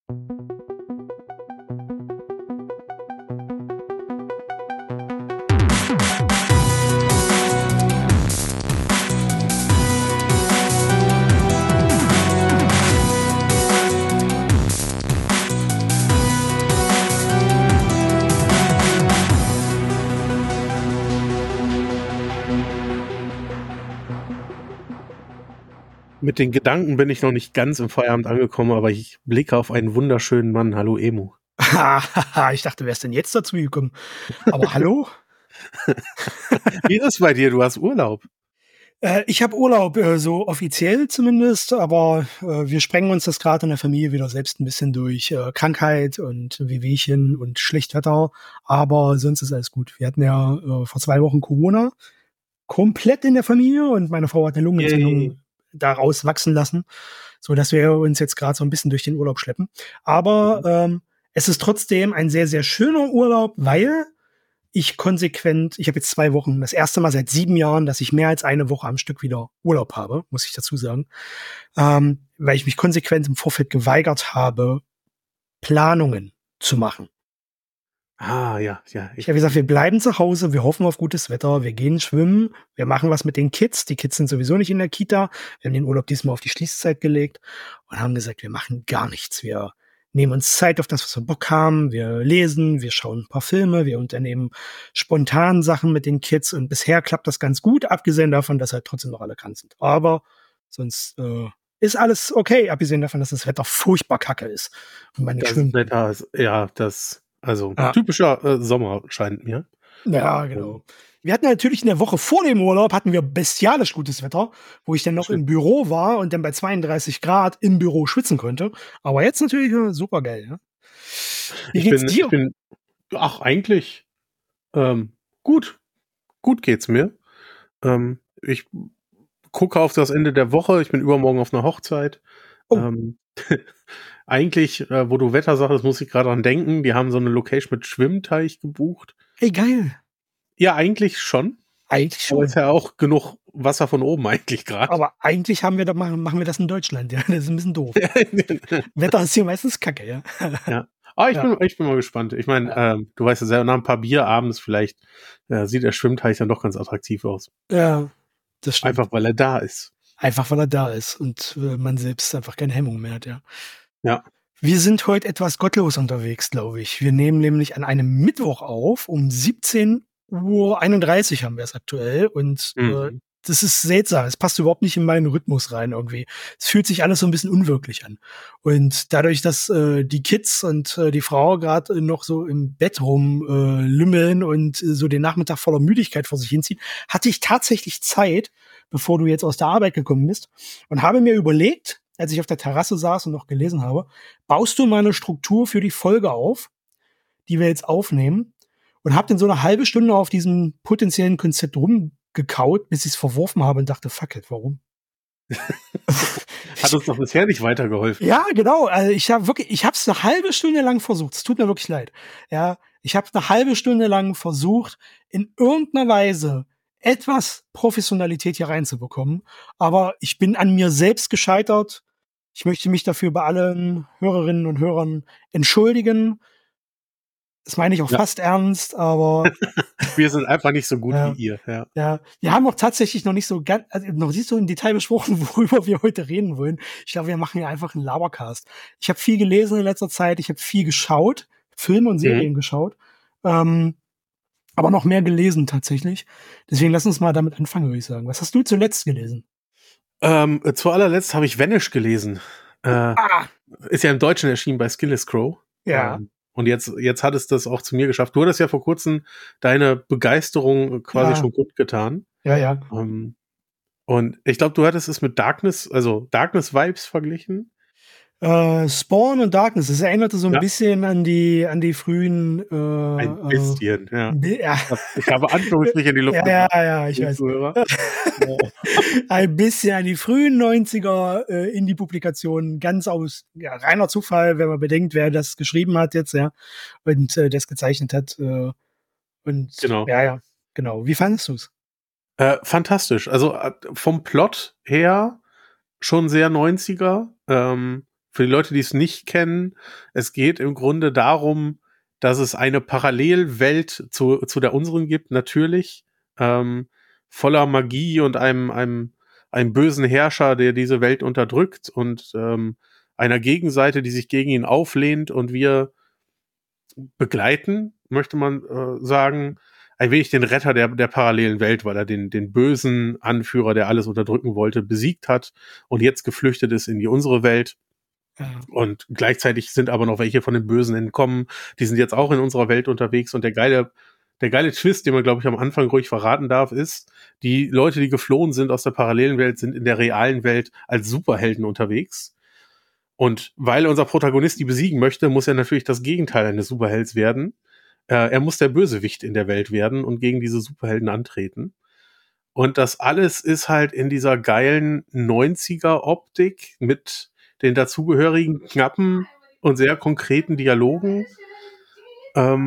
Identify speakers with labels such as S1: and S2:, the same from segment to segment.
S1: Mit den Gedanken bin ich noch nicht ganz im Feierabend angekommen, aber ich blicke auf einen wunderschönen Mann. Hallo Emu.
S2: Ich dachte, wer ist denn jetzt dazu gekommen? Aber hallo?
S1: Wie ist es bei dir? Du hast Urlaub.
S2: Ich habe Urlaub, so offiziell zumindest, aber wir sprengen uns das gerade in der Familie wieder selbst ein bisschen durch Krankheit und Wehwehchen und Schlechtwetter, aber sonst ist alles gut. Wir hatten ja vor 2 Wochen Corona komplett in der Familie und meine Frau hat eine Lungenentzündung daraus wachsen lassen, so dass wir uns jetzt gerade so ein bisschen durch den Urlaub schleppen. Aber es ist trotzdem ein sehr, sehr schöner Urlaub, weil ich habe jetzt 2 Wochen, das erste Mal seit 7 Jahren, dass ich mehr als eine Woche am Stück wieder Urlaub habe, muss ich dazu sagen, weil ich mich konsequent im Vorfeld geweigert habe, Planungen zu machen.
S1: Ja.
S2: Ich habe gesagt, wir bleiben zu Hause, wir hoffen auf gutes Wetter, wir gehen schwimmen, wir machen was mit den Kids. Die Kids sind sowieso nicht in der Kita. Wir haben den Urlaub diesmal auf die Schließzeit gelegt und haben gesagt, wir machen gar nichts. Wir nehmen uns Zeit auf das, was wir Bock haben. Wir lesen, wir schauen ein paar Filme, wir unternehmen spontan Sachen mit den Kids und bisher klappt das ganz gut, abgesehen davon, dass halt trotzdem noch alle krank sind. Aber sonst ist alles okay, abgesehen davon, dass das Wetter furchtbar kacke ist. Und meine
S1: Das Wetter ist, typischer Sommer scheint mir.
S2: Ja, genau. Wir hatten natürlich in der Woche vor dem Urlaub hatten wir bestialisch gutes Wetter, wo ich dann noch im Büro war und dann bei 32 Grad im Büro schwitzen konnte. Aber jetzt natürlich super geil. Ja? Wie geht's dir?
S1: Eigentlich gut. Gut geht's mir. Ich gucke auf das Ende der Woche. Ich bin übermorgen auf einer Hochzeit.
S2: Oh.
S1: Eigentlich, wo du Wetter sagst, muss ich gerade dran denken. Die haben so eine Location mit Schwimmteich gebucht.
S2: Hey, geil.
S1: Ja, eigentlich schon.
S2: Eigentlich schon.
S1: Aber ist ja auch genug Wasser von oben eigentlich gerade.
S2: Aber eigentlich machen wir das in Deutschland. Ja, das ist ein bisschen doof. Wetter ist hier meistens kacke, ja.
S1: Ja. Aber ich bin mal gespannt. Ich meine, du weißt ja selber, nach ein paar Bier abends vielleicht sieht der Schwimmteich dann doch ganz attraktiv aus.
S2: Ja, das stimmt.
S1: Einfach, weil er da ist.
S2: Einfach, weil er da ist und man selbst einfach keine Hemmung mehr hat, ja.
S1: Ja.
S2: Wir sind heute etwas gottlos unterwegs, glaube ich. Wir nehmen nämlich an einem Mittwoch auf, um 17:31 Uhr haben wir es aktuell und das ist seltsam. Es passt überhaupt nicht in meinen Rhythmus rein irgendwie. Es fühlt sich alles so ein bisschen unwirklich an. Und dadurch, dass die Kids und die Frau gerade noch so im Bett rumlümmeln und so den Nachmittag voller Müdigkeit vor sich hinziehen, hatte ich tatsächlich Zeit, bevor du jetzt aus der Arbeit gekommen bist, und habe mir überlegt, als ich auf der Terrasse saß und noch gelesen habe, baust du mal eine Struktur für die Folge auf, die wir jetzt aufnehmen, und habe dann so eine halbe Stunde auf diesem potenziellen Konzept rumgekaut, bis ich es verworfen habe und dachte, fuck it, warum?
S1: Hat uns doch bisher nicht weitergeholfen.
S2: Ja, genau. Also ich habe es eine halbe Stunde lang versucht. Es tut mir wirklich leid. Ja, ich habe eine halbe Stunde lang versucht, in irgendeiner Weise etwas Professionalität hier reinzubekommen. Aber ich bin an mir selbst gescheitert. Ich möchte mich dafür bei allen Hörerinnen und Hörern entschuldigen. Das meine ich auch fast ernst, aber
S1: wir sind einfach nicht so gut wie ihr.
S2: Ja, wir haben auch tatsächlich noch nicht so im Detail besprochen, worüber wir heute reden wollen. Ich glaube, wir machen ja einfach einen Labercast. Ich habe viel gelesen in letzter Zeit, ich habe viel geschaut, Filme und Serien geschaut, aber noch mehr gelesen tatsächlich. Deswegen lass uns mal damit anfangen, würde ich sagen. Was hast du zuletzt gelesen?
S1: Zu allerletzt habe ich Vanish gelesen. Ist ja im Deutschen erschienen bei Skillless Crow.
S2: Ja.
S1: Und jetzt hat es das auch zu mir geschafft. Du hattest ja vor kurzem deine Begeisterung quasi schon kundgetan.
S2: Ja.
S1: Und ich glaube, du hattest es mit Darkness Vibes verglichen.
S2: Spawn und Darkness, das erinnerte so ein bisschen an die frühen
S1: ein bisschen, ja. Ich habe Anführungsstriche in die Luft
S2: gemacht. Ja, ich weiß. Ein bisschen an die frühen 90er Indie-Publikationen, ganz aus reiner Zufall, wenn man bedenkt, wer das geschrieben hat jetzt, ja, und das gezeichnet hat. Und
S1: genau.
S2: Ja, genau. Wie fandest du es?
S1: Fantastisch. Also vom Plot her schon sehr 90er. für die Leute, die es nicht kennen, es geht im Grunde darum, dass es eine Parallelwelt zu der unseren gibt, natürlich, voller Magie und einem bösen Herrscher, der diese Welt unterdrückt und einer Gegenseite, die sich gegen ihn auflehnt, und wir begleiten, möchte man sagen, ein wenig den Retter der parallelen Welt, weil er den bösen Anführer, der alles unterdrücken wollte, besiegt hat und jetzt geflüchtet ist in die unsere Welt.
S2: Ja.
S1: Und gleichzeitig sind aber noch welche von den Bösen entkommen. Die sind jetzt auch in unserer Welt unterwegs. Und der geile Twist, den man, glaube ich, am Anfang ruhig verraten darf, ist, die Leute, die geflohen sind aus der parallelen Welt, sind in der realen Welt als Superhelden unterwegs. Und weil unser Protagonist die besiegen möchte, muss er natürlich das Gegenteil eines Superhelds werden. Er muss der Bösewicht in der Welt werden und gegen diese Superhelden antreten. Und das alles ist halt in dieser geilen 90er-Optik mit den dazugehörigen knappen und sehr konkreten Dialogen. Hat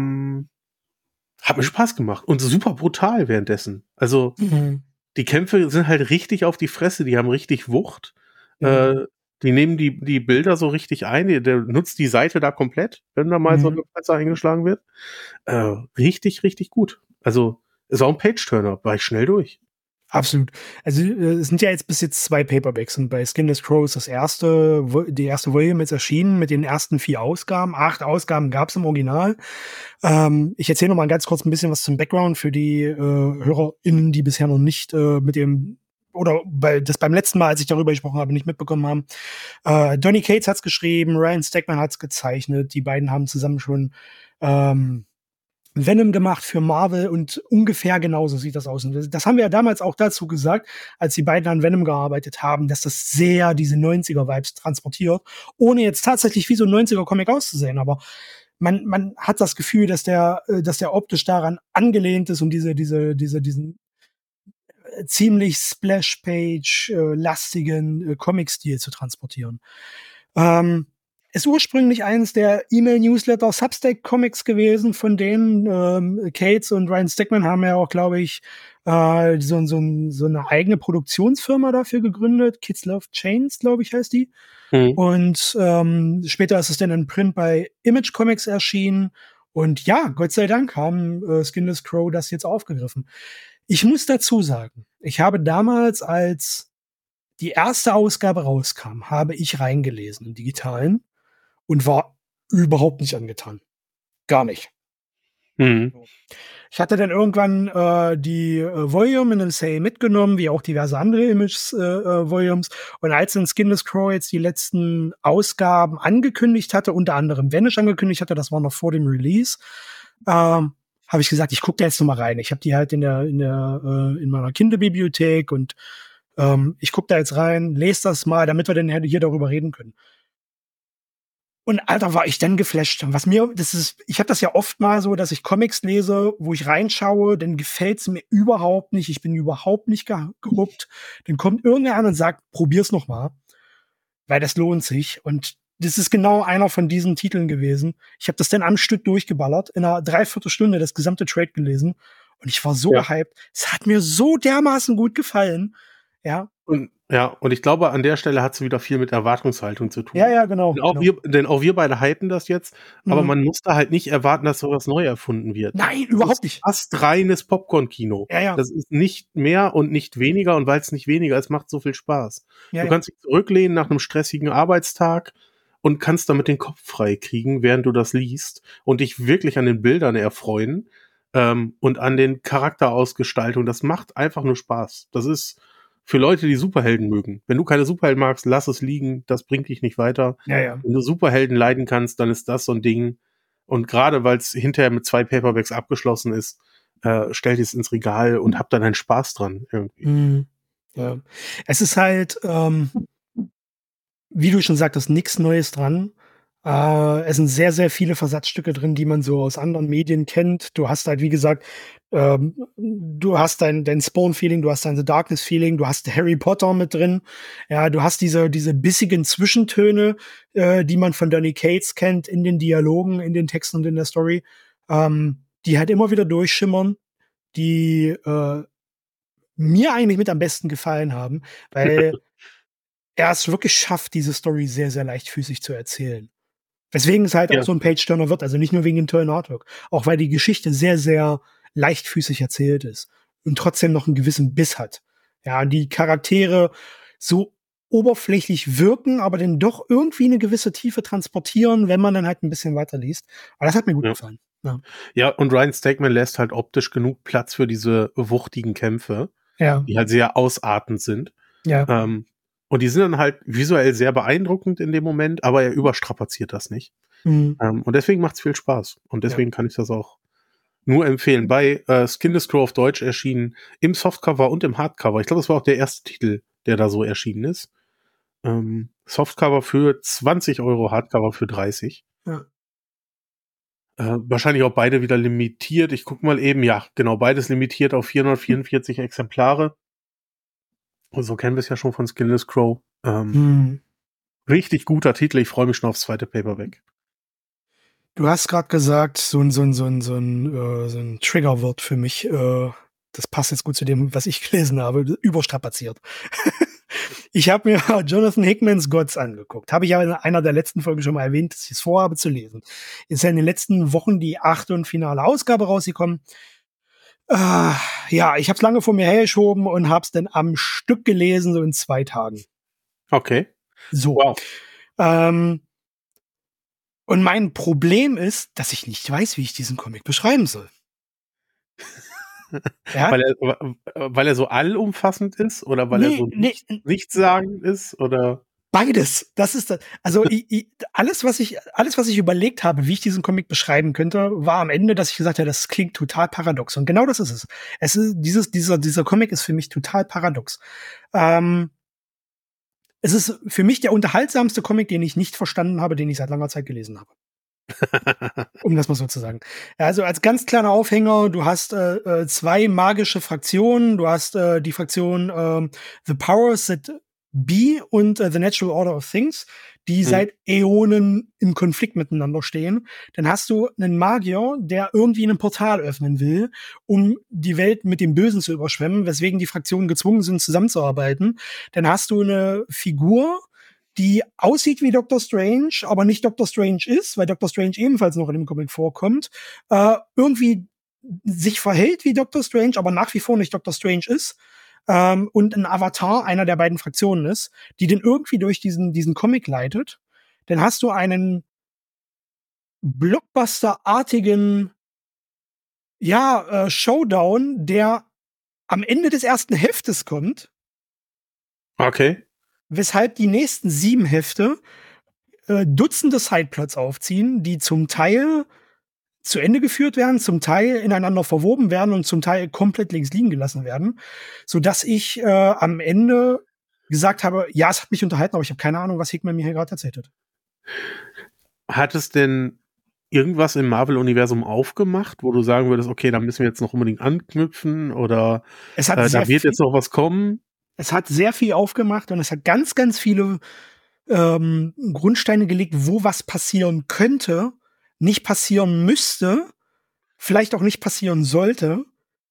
S1: mir Spaß gemacht und super brutal währenddessen. Also die Kämpfe sind halt richtig auf die Fresse, die haben richtig Wucht. Die nehmen die Bilder so richtig ein, der nutzt die Seite da komplett, wenn da mal so eine Fresse eingeschlagen wird. Richtig, richtig gut. Also ist auch ein Page-Turner, war ich schnell durch.
S2: Absolut. Also es sind ja jetzt bis jetzt 2 Paperbacks und bei Skinless Crow ist die erste Volume jetzt erschienen mit den ersten 4 Ausgaben. 8 Ausgaben gab es im Original. Ich erzähle noch mal ganz kurz ein bisschen was zum Background für die HörerInnen, die bisher noch nicht mit dem oder beim letzten Mal, als ich darüber gesprochen habe, nicht mitbekommen haben. Donny Cates hat's geschrieben, Ryan Stegman hat's gezeichnet. Die beiden haben zusammen schon Venom gemacht für Marvel und ungefähr genauso sieht das aus. Und das haben wir ja damals auch dazu gesagt, als die beiden an Venom gearbeitet haben, dass das sehr diese 90er-Vibes transportiert, ohne jetzt tatsächlich wie so ein 90er-Comic auszusehen. Aber man hat das Gefühl, dass der optisch daran angelehnt ist, um diesen ziemlich Splash-Page-lastigen Comic-Stil zu transportieren. Ist ursprünglich eines der E-Mail-Newsletter Substack Comics gewesen, von denen Cates und Ryan Stegman haben ja auch, glaube ich, so eine eigene Produktionsfirma dafür gegründet. Kids Love Chains, glaube ich, heißt die. Und später ist es dann in Print bei Image Comics erschienen. Und ja, Gott sei Dank haben Skinless Crow das jetzt aufgegriffen. Ich muss dazu sagen, ich habe damals, als die erste Ausgabe rauskam, habe ich reingelesen im Digitalen und war überhaupt nicht angetan. Gar nicht. Ich hatte dann irgendwann die Volume in einem Sale mitgenommen, wie auch diverse andere Image-Volumes. Und als dann Skinless Crow jetzt die letzten Ausgaben angekündigt hatte, unter anderem Vanish angekündigt hatte, das war noch vor dem Release, habe ich gesagt, ich gucke da jetzt noch mal rein. Ich habe die halt in meiner Kinderbibliothek und ich gucke da jetzt rein, lese das mal, damit wir dann hier darüber reden können. Und Alter, war ich dann geflasht. Ich habe das ja oft mal so, dass ich Comics lese, wo ich reinschaue, dann gefällt's mir überhaupt nicht. Ich bin überhaupt nicht gehuckt. Dann kommt irgendwer an und sagt, probier's noch mal, weil das lohnt sich. Und das ist genau einer von diesen Titeln gewesen. Ich habe das dann am Stück durchgeballert, in einer Dreiviertelstunde das gesamte Trade gelesen. Und ich war so gehypt. Es hat mir so dermaßen gut gefallen. Ja.
S1: Und ich glaube, an der Stelle hat es wieder viel mit Erwartungshaltung zu tun.
S2: Ja, genau.
S1: Denn auch wir beide hypen das jetzt, aber man muss da halt nicht erwarten, dass sowas neu erfunden wird.
S2: Nein, überhaupt nicht.
S1: Das ist fast reines Popcorn-Kino.
S2: Ja.
S1: Das ist nicht mehr und nicht weniger, und weil es nicht weniger ist, macht so viel Spaß.
S2: Ja,
S1: du kannst dich zurücklehnen nach einem stressigen Arbeitstag und kannst damit den Kopf frei kriegen, während du das liest, und dich wirklich an den Bildern erfreuen und an den Charakterausgestaltungen. Das macht einfach nur Spaß. Das ist für Leute, die Superhelden mögen. Wenn du keine Superhelden magst, lass es liegen, das bringt dich nicht weiter.
S2: Ja.
S1: Wenn du Superhelden leiden kannst, dann ist das so ein Ding. Und gerade weil es hinterher mit 2 Paperbacks abgeschlossen ist, stell dir es ins Regal und hab dann einen Spaß dran irgendwie.
S2: Ja. Es ist halt, wie du schon sagtest, nichts Neues dran. Es sind sehr, sehr viele Versatzstücke drin, die man so aus anderen Medien kennt. Du hast halt, wie gesagt, du hast dein Spawn-Feeling, du hast dein The Darkness-Feeling, du hast Harry Potter mit drin. Ja, du hast diese bissigen Zwischentöne, die man von Donny Cates kennt in den Dialogen, in den Texten und in der Story, die halt immer wieder durchschimmern, die mir eigentlich mit am besten gefallen haben, weil er es wirklich schafft, diese Story sehr, sehr leichtfüßig zu erzählen. Weswegen es halt auch so ein Page-Turner wird, also nicht nur wegen dem tollen Artwork, auch weil die Geschichte sehr, sehr leichtfüßig erzählt ist und trotzdem noch einen gewissen Biss hat. Ja, die Charaktere so oberflächlich wirken, aber dann doch irgendwie eine gewisse Tiefe transportieren, wenn man dann halt ein bisschen weiter liest. Aber das hat mir gut gefallen.
S1: Ja, und Ryan Stegman lässt halt optisch genug Platz für diese wuchtigen Kämpfe, die halt sehr ausartend sind.
S2: Ja.
S1: Und die sind dann halt visuell sehr beeindruckend in dem Moment, aber er überstrapaziert das nicht. Und deswegen macht's viel Spaß. Und deswegen kann ich das auch nur empfehlen. Bei Skin the Scroll auf Deutsch erschienen im Softcover und im Hardcover. Ich glaube, das war auch der erste Titel, der da so erschienen ist. Softcover für 20 €, Hardcover für 30.
S2: Ja.
S1: Wahrscheinlich auch beide wieder limitiert. Ich gucke mal eben. Ja, genau, beides limitiert auf 444 Exemplare. Und so kennen wir es ja schon von Skinless Crow. Richtig guter Titel. Ich freue mich schon aufs zweite Paperback.
S2: Du hast gerade gesagt, so ein Triggerwort für mich. Das passt jetzt gut zu dem, was ich gelesen habe. Überstrapaziert. Ich habe mir Jonathan Hickmans Gods angeguckt. Habe ich ja in einer der letzten Folgen schon mal erwähnt, dass ich es vorhabe zu lesen. Ist ja in den letzten Wochen die 8. und finale Ausgabe rausgekommen. Ja, ich habe es lange vor mir hergeschoben und habe es dann am Stück gelesen, so in 2 Tagen.
S1: Okay.
S2: So.
S1: Wow.
S2: Und mein Problem ist, dass ich nicht weiß, wie ich diesen Comic beschreiben soll.
S1: Ja? Weil er so allumfassend ist oder weil er so nichtssagend ist oder?
S2: Beides. Das ist das. Also alles, was ich überlegt habe, wie ich diesen Comic beschreiben könnte, war am Ende, dass ich gesagt habe, das klingt total paradox. Und genau das ist es. Es ist dieser Comic ist für mich total paradox. Es ist für mich der unterhaltsamste Comic, den ich nicht verstanden habe, den ich seit langer Zeit gelesen habe. Um das mal so zu sagen. Also als ganz kleiner Aufhänger, du hast 2 magische Fraktionen. Du hast die Fraktion The Powers That Be und The Natural Order of Things, die seit Äonen im Konflikt miteinander stehen. Dann hast du einen Magier, der irgendwie ein Portal öffnen will, um die Welt mit dem Bösen zu überschwemmen, weswegen die Fraktionen gezwungen sind, zusammenzuarbeiten. Dann hast du eine Figur, die aussieht wie Doctor Strange, aber nicht Doctor Strange ist, weil Doctor Strange ebenfalls noch in dem Comic vorkommt, irgendwie sich verhält wie Doctor Strange, aber nach wie vor nicht Doctor Strange ist, und ein Avatar einer der beiden Fraktionen ist, die den irgendwie durch diesen Comic leitet. Dann hast du einen Blockbuster-artigen Showdown, der am Ende des ersten Heftes kommt.
S1: Okay.
S2: Weshalb die nächsten 7 Hefte Dutzende Sideplots aufziehen, die zum Teil zu Ende geführt werden, zum Teil ineinander verwoben werden und zum Teil komplett links liegen gelassen werden, sodass ich am Ende gesagt habe, ja, es hat mich unterhalten, aber ich habe keine Ahnung, was Hickman mir hier gerade erzählt hat.
S1: Hat es denn irgendwas im Marvel-Universum aufgemacht, wo du sagen würdest, okay, da müssen wir jetzt noch unbedingt anknüpfen oder da wird jetzt noch was kommen?
S2: Es hat sehr viel aufgemacht und es hat ganz, ganz viele Grundsteine gelegt, wo was passieren könnte, nicht passieren müsste, vielleicht auch nicht passieren sollte.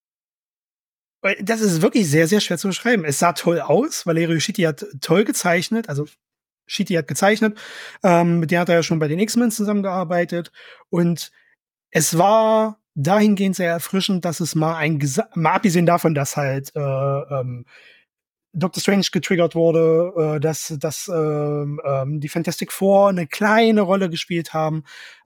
S2: Das ist wirklich sehr, sehr schwer zu beschreiben. Es sah toll aus, Valerio Schiti hat toll gezeichnet, also Schiti hat gezeichnet, mit der hat er ja schon bei den X-Men zusammengearbeitet und es war dahingehend sehr erfrischend, dass es mal abgesehen davon, dass halt Doctor Strange getriggert wurde, dass die Fantastic Four eine kleine Rolle gespielt haben,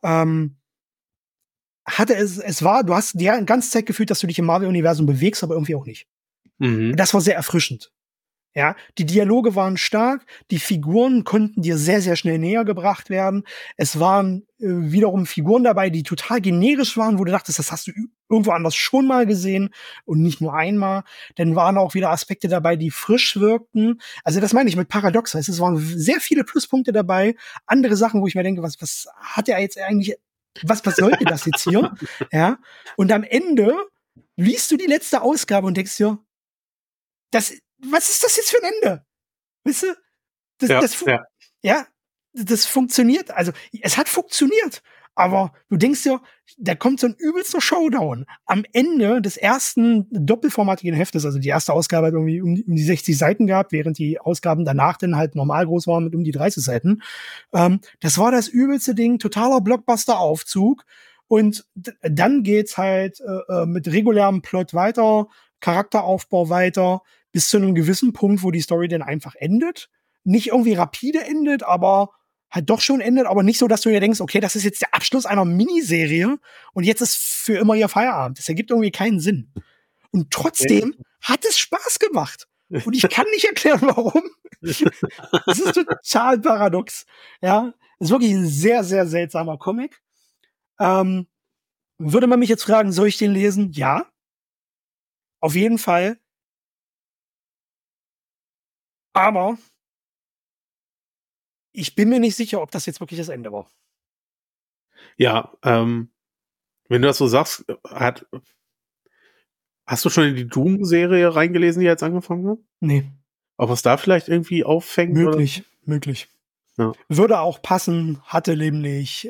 S2: du hast die ganze Zeit gefühlt, dass du dich im Marvel-Universum bewegst, aber irgendwie auch nicht. Das war sehr erfrischend. Ja, die Dialoge waren stark, die Figuren konnten dir sehr, sehr schnell näher gebracht werden. Es waren wiederum Figuren dabei, die total generisch waren, wo du dachtest, das hast du irgendwo anders schon mal gesehen und nicht nur einmal. Dann waren auch wieder Aspekte dabei, die frisch wirkten. Also das meine ich mit paradox. Es waren sehr viele Pluspunkte dabei. Andere Sachen, wo ich mir denke, was hat er jetzt eigentlich, was sollte das jetzt hier? Ja. Und am Ende liest du die letzte Ausgabe und denkst dir, was ist das jetzt für ein Ende? Weißt du? Das funktioniert. Also, es hat funktioniert. Aber du denkst dir, da kommt so ein übelster Showdown am Ende des ersten doppelformatigen Heftes. Also die erste Ausgabe hat irgendwie um die 60 Seiten gehabt, während die Ausgaben danach dann halt normal groß waren mit um die 30 Seiten. Das war das übelste Ding, totaler Blockbuster-Aufzug. Und dann geht's halt mit regulärem Plot weiter, Charakteraufbau weiter, bis zu einem gewissen Punkt, wo die Story dann einfach endet. Nicht irgendwie rapide endet, aber halt doch schon endet, aber nicht so, dass du dir denkst, okay, das ist jetzt der Abschluss einer Miniserie und jetzt ist für immer ihr Feierabend. Das ergibt irgendwie keinen Sinn. Und trotzdem hat es Spaß gemacht. Und ich kann nicht erklären, warum. Das ist total paradox. Ja, das ist wirklich ein sehr, sehr seltsamer Comic. Würde man mich jetzt fragen, soll ich den lesen? Ja. Auf jeden Fall. Aber ich bin mir nicht sicher, ob das jetzt wirklich das Ende war.
S1: Ja, wenn du das so sagst, hast du schon in die Doom-Serie reingelesen, die jetzt angefangen hat?
S2: Nee.
S1: Ob es da vielleicht irgendwie auffängt?
S2: Möglich. Ja. Würde auch passen, hatte nämlich,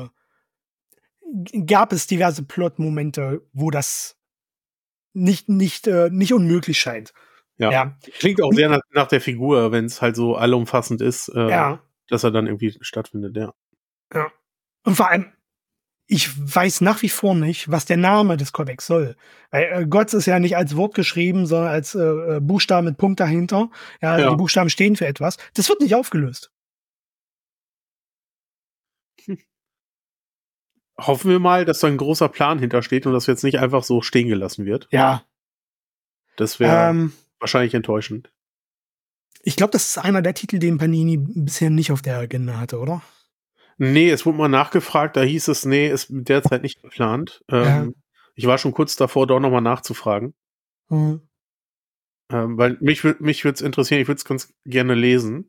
S2: gab es diverse Plot-Momente, wo das nicht unmöglich scheint.
S1: Ja. Klingt auch sehr nach der Figur, wenn es halt so allumfassend ist, dass er dann irgendwie stattfindet, ja.
S2: Und vor allem, ich weiß nach wie vor nicht, was der Name des Comics soll. Weil Gott ist ja nicht als Wort geschrieben, sondern als Buchstaben mit Punkt dahinter. Ja, die Buchstaben stehen für etwas. Das wird nicht aufgelöst.
S1: Hoffen wir mal, dass da ein großer Plan hintersteht und das jetzt nicht einfach so stehen gelassen wird.
S2: Ja.
S1: Das wäre wahrscheinlich enttäuschend.
S2: Ich glaube, das ist einer der Titel, den Panini bisher nicht auf der Agenda hatte, oder?
S1: Nee, es wurde mal nachgefragt, da hieß es, nee, ist derzeit nicht geplant. Ich war schon kurz davor, doch nochmal nachzufragen. Weil mich würde es interessieren, ich würde es ganz gerne lesen.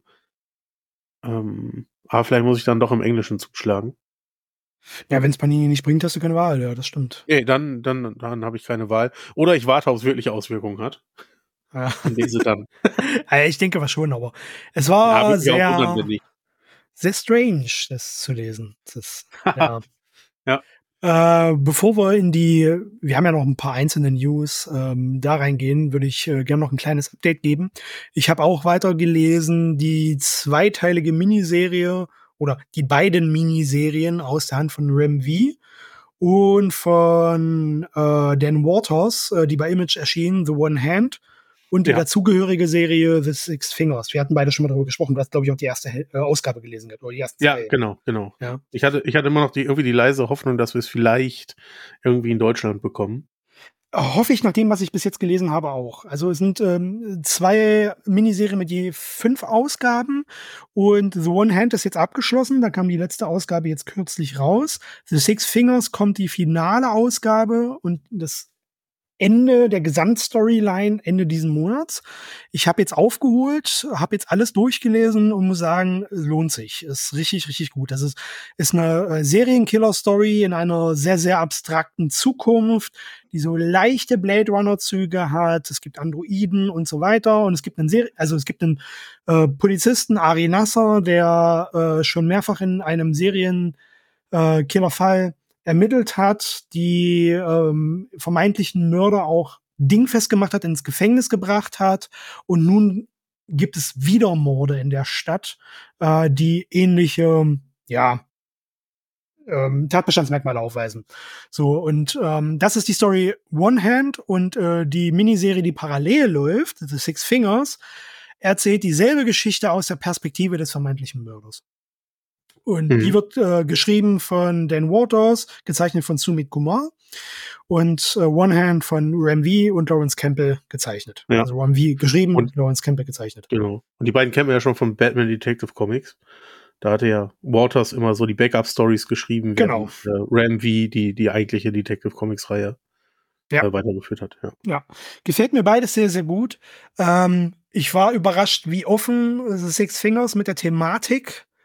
S1: Aber vielleicht muss ich dann doch im Englischen zuschlagen.
S2: Ja, wenn es Panini nicht bringt, hast du keine Wahl, ja, das stimmt.
S1: Nee, dann habe ich keine Wahl. Oder ich warte, ob es wirklich Auswirkungen hat.
S2: Ja.
S1: Und lese dann.
S2: Ich denke was schon, aber es war
S1: sehr
S2: strange, das zu lesen.
S1: Ja.
S2: Bevor wir wir haben ja noch ein paar einzelne News, da reingehen, würde ich gerne noch ein kleines Update geben. Ich habe auch weiter gelesen, die zweiteilige Miniserie oder die beiden Miniserien aus der Hand von Rem V und von Dan Waters, die bei Image erschienen, The One Hand. Und die dazugehörige Serie The Six Fingers. Wir hatten beide schon mal darüber gesprochen. Du hast, glaube ich, auch die erste Ausgabe gelesen. Oder die ersten zwei.
S1: Genau.
S2: Ja.
S1: Ich hatte immer noch die leise Hoffnung, dass wir es vielleicht irgendwie in Deutschland bekommen.
S2: Hoffe ich nach dem, was ich bis jetzt gelesen habe, auch. Also es sind 2 Miniserien mit je 5 Ausgaben und The One Hand ist jetzt abgeschlossen. Da kam die letzte Ausgabe jetzt kürzlich raus. The Six Fingers kommt die finale Ausgabe und das Ende der Gesamtstoryline Ende diesen Monats. Ich habe jetzt aufgeholt, habe jetzt alles durchgelesen und muss sagen, lohnt sich. Ist richtig, richtig gut. Das ist eine Serienkiller-Story in einer sehr, sehr abstrakten Zukunft, die so leichte Blade Runner-Züge hat. Es gibt Androiden und so weiter. Und es gibt einen Polizisten, Ari Nasser, der schon mehrfach in einem Serienkiller-Fall ermittelt hat, die vermeintlichen Mörder auch dingfest gemacht hat, ins Gefängnis gebracht hat. Und nun gibt es wieder Morde in der Stadt, die ähnliche, Tatbestandsmerkmale aufweisen. So, und das ist die Story One Hand und die Miniserie, die parallel läuft, The Six Fingers, erzählt dieselbe Geschichte aus der Perspektive des vermeintlichen Mörders. Und die wird geschrieben von Dan Waters, gezeichnet von Sumit Kumar und One Hand von Rem V und Lawrence Campbell gezeichnet. Ja. Also Rem V geschrieben und Lawrence Campbell gezeichnet.
S1: Genau. Und die beiden kennen wir ja schon von Batman Detective Comics. Da hatte ja Waters immer so die Backup-Stories geschrieben,
S2: genau.
S1: Rem V die eigentliche Detective Comics-Reihe weitergeführt hat.
S2: Ja, gefällt mir beides sehr, sehr gut. Ich war überrascht, wie offen The Six Fingers mit der Thematik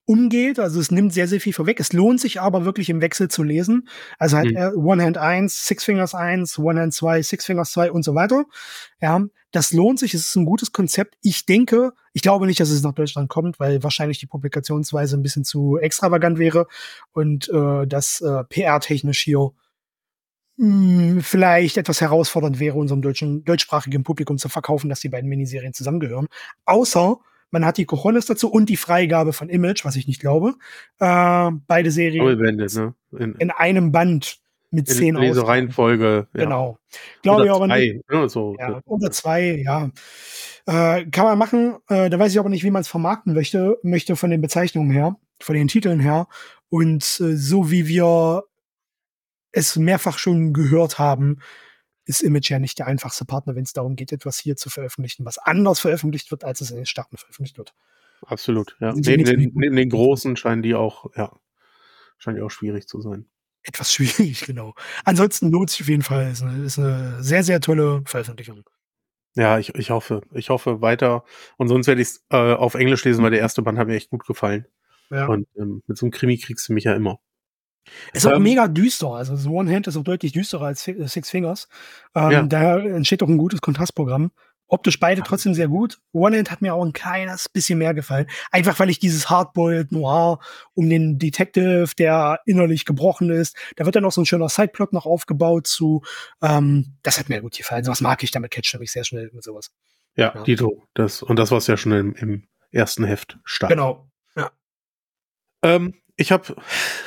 S2: umgeht. Also es nimmt sehr, sehr viel vorweg. Es lohnt sich aber wirklich im Wechsel zu lesen. Also halt One Hand 1, Six Fingers 1, One Hand 2, Six Fingers 2 und so weiter. Ja, das lohnt sich. Es ist ein gutes Konzept. Ich glaube nicht, dass es nach Deutschland kommt, weil wahrscheinlich die Publikationsweise ein bisschen zu extravagant wäre und das PR-technisch hier vielleicht etwas herausfordernd wäre, unserem deutschsprachigen Publikum zu verkaufen, dass die beiden Miniserien zusammengehören. Außer man hat die Cojones dazu und die Freigabe von Image, was ich nicht glaube. Beide Serien
S1: ne?
S2: in einem Band mit 10
S1: in dieser Reihenfolge. Ja.
S2: Genau. Glaube ich aber nicht.
S1: Ne, so.
S2: Ja, oder 2, ja. Kann man machen. Da weiß ich aber nicht, wie man es vermarkten möchte von den Bezeichnungen her, von den Titeln her. Und so wie wir es mehrfach schon gehört haben, ist Image ja nicht der einfachste Partner, wenn es darum geht, etwas hier zu veröffentlichen, was anders veröffentlicht wird, als es in den Staaten veröffentlicht wird.
S1: Absolut, ja. Neben den Großen scheinen die auch schwierig zu sein.
S2: Etwas schwierig, genau. Ansonsten lohnt sich auf jeden Fall. Ist eine sehr, sehr tolle Veröffentlichung.
S1: Ja, ich hoffe weiter. Und sonst werde ich es auf Englisch lesen, weil der erste Band hat mir echt gut gefallen. Ja. Und mit so einem Krimi kriegst du mich ja immer.
S2: Ist auch mega düster. Also so One Hand ist auch deutlich düsterer als Six Fingers. Daher entsteht auch ein gutes Kontrastprogramm. Optisch beide trotzdem sehr gut. One Hand hat mir auch ein kleines bisschen mehr gefallen. Einfach weil ich dieses Hardboiled Noir um den Detective, der innerlich gebrochen ist. Da wird dann noch so ein schöner Sideplot noch aufgebaut zu. Das hat mir gut gefallen. Sowas mag ich, damit catcht mich sehr schnell mit sowas.
S1: Ja, Dito. Das war ja schon im ersten Heft stark.
S2: Genau. Ja.
S1: Ich habe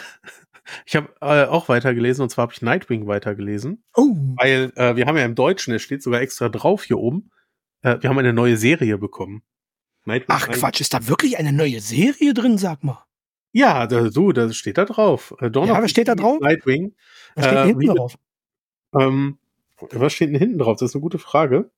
S1: auch weitergelesen, und zwar habe ich Nightwing weitergelesen.
S2: Oh.
S1: Weil wir haben ja im Deutschen, es steht sogar extra drauf hier oben, wir haben eine neue Serie bekommen.
S2: Nightwing. Ach Quatsch, ist da wirklich eine neue Serie drin, sag mal?
S1: Ja, das steht da drauf.
S2: Was steht da drauf?
S1: Nightwing.
S2: Was steht denn hinten drauf?
S1: Was steht denn hinten drauf? Das ist eine gute Frage.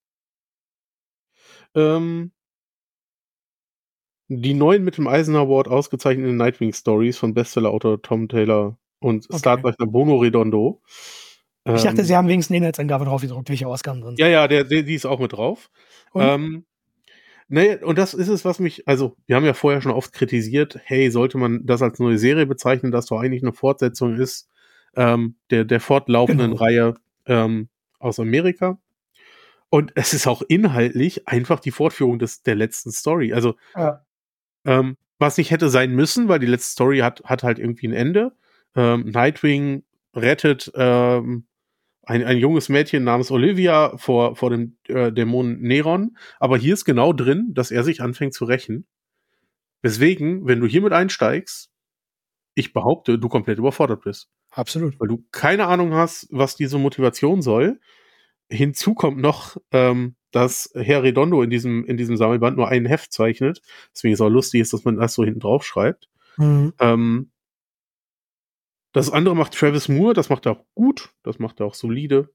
S1: Die 9 mit dem Eisner Award ausgezeichneten Nightwing-Stories von Bestsellerautor Tom Taylor und Startzeichner Bono Redondo.
S2: Ich dachte, sie haben wenigstens eine Inhaltsangabe drauf gedruckt, welche Ausgaben drin sind.
S1: Ja, die ist auch mit drauf. Und das ist es, was mich, also wir haben ja vorher schon oft kritisiert, hey, sollte man das als neue Serie bezeichnen, dass doch eigentlich eine Fortsetzung ist der fortlaufenden Reihe aus Amerika. Und es ist auch inhaltlich einfach die Fortführung der letzten Story. Also was nicht hätte sein müssen, weil die letzte Story hat halt irgendwie ein Ende. Nightwing rettet ein junges Mädchen namens Olivia vor dem Dämonen Neron. Aber hier ist genau drin, dass er sich anfängt zu rächen. Weswegen, wenn du hiermit einsteigst, ich behaupte, du komplett überfordert bist.
S2: Absolut.
S1: Weil du keine Ahnung hast, was diese Motivation soll. Hinzu kommt noch, dass Herr Redondo in diesem Sammelband nur ein Heft zeichnet. Deswegen ist auch lustig, dass man das so hinten drauf schreibt.
S2: Mhm.
S1: Das andere macht Travis Moore, das macht er auch gut, das macht er auch solide.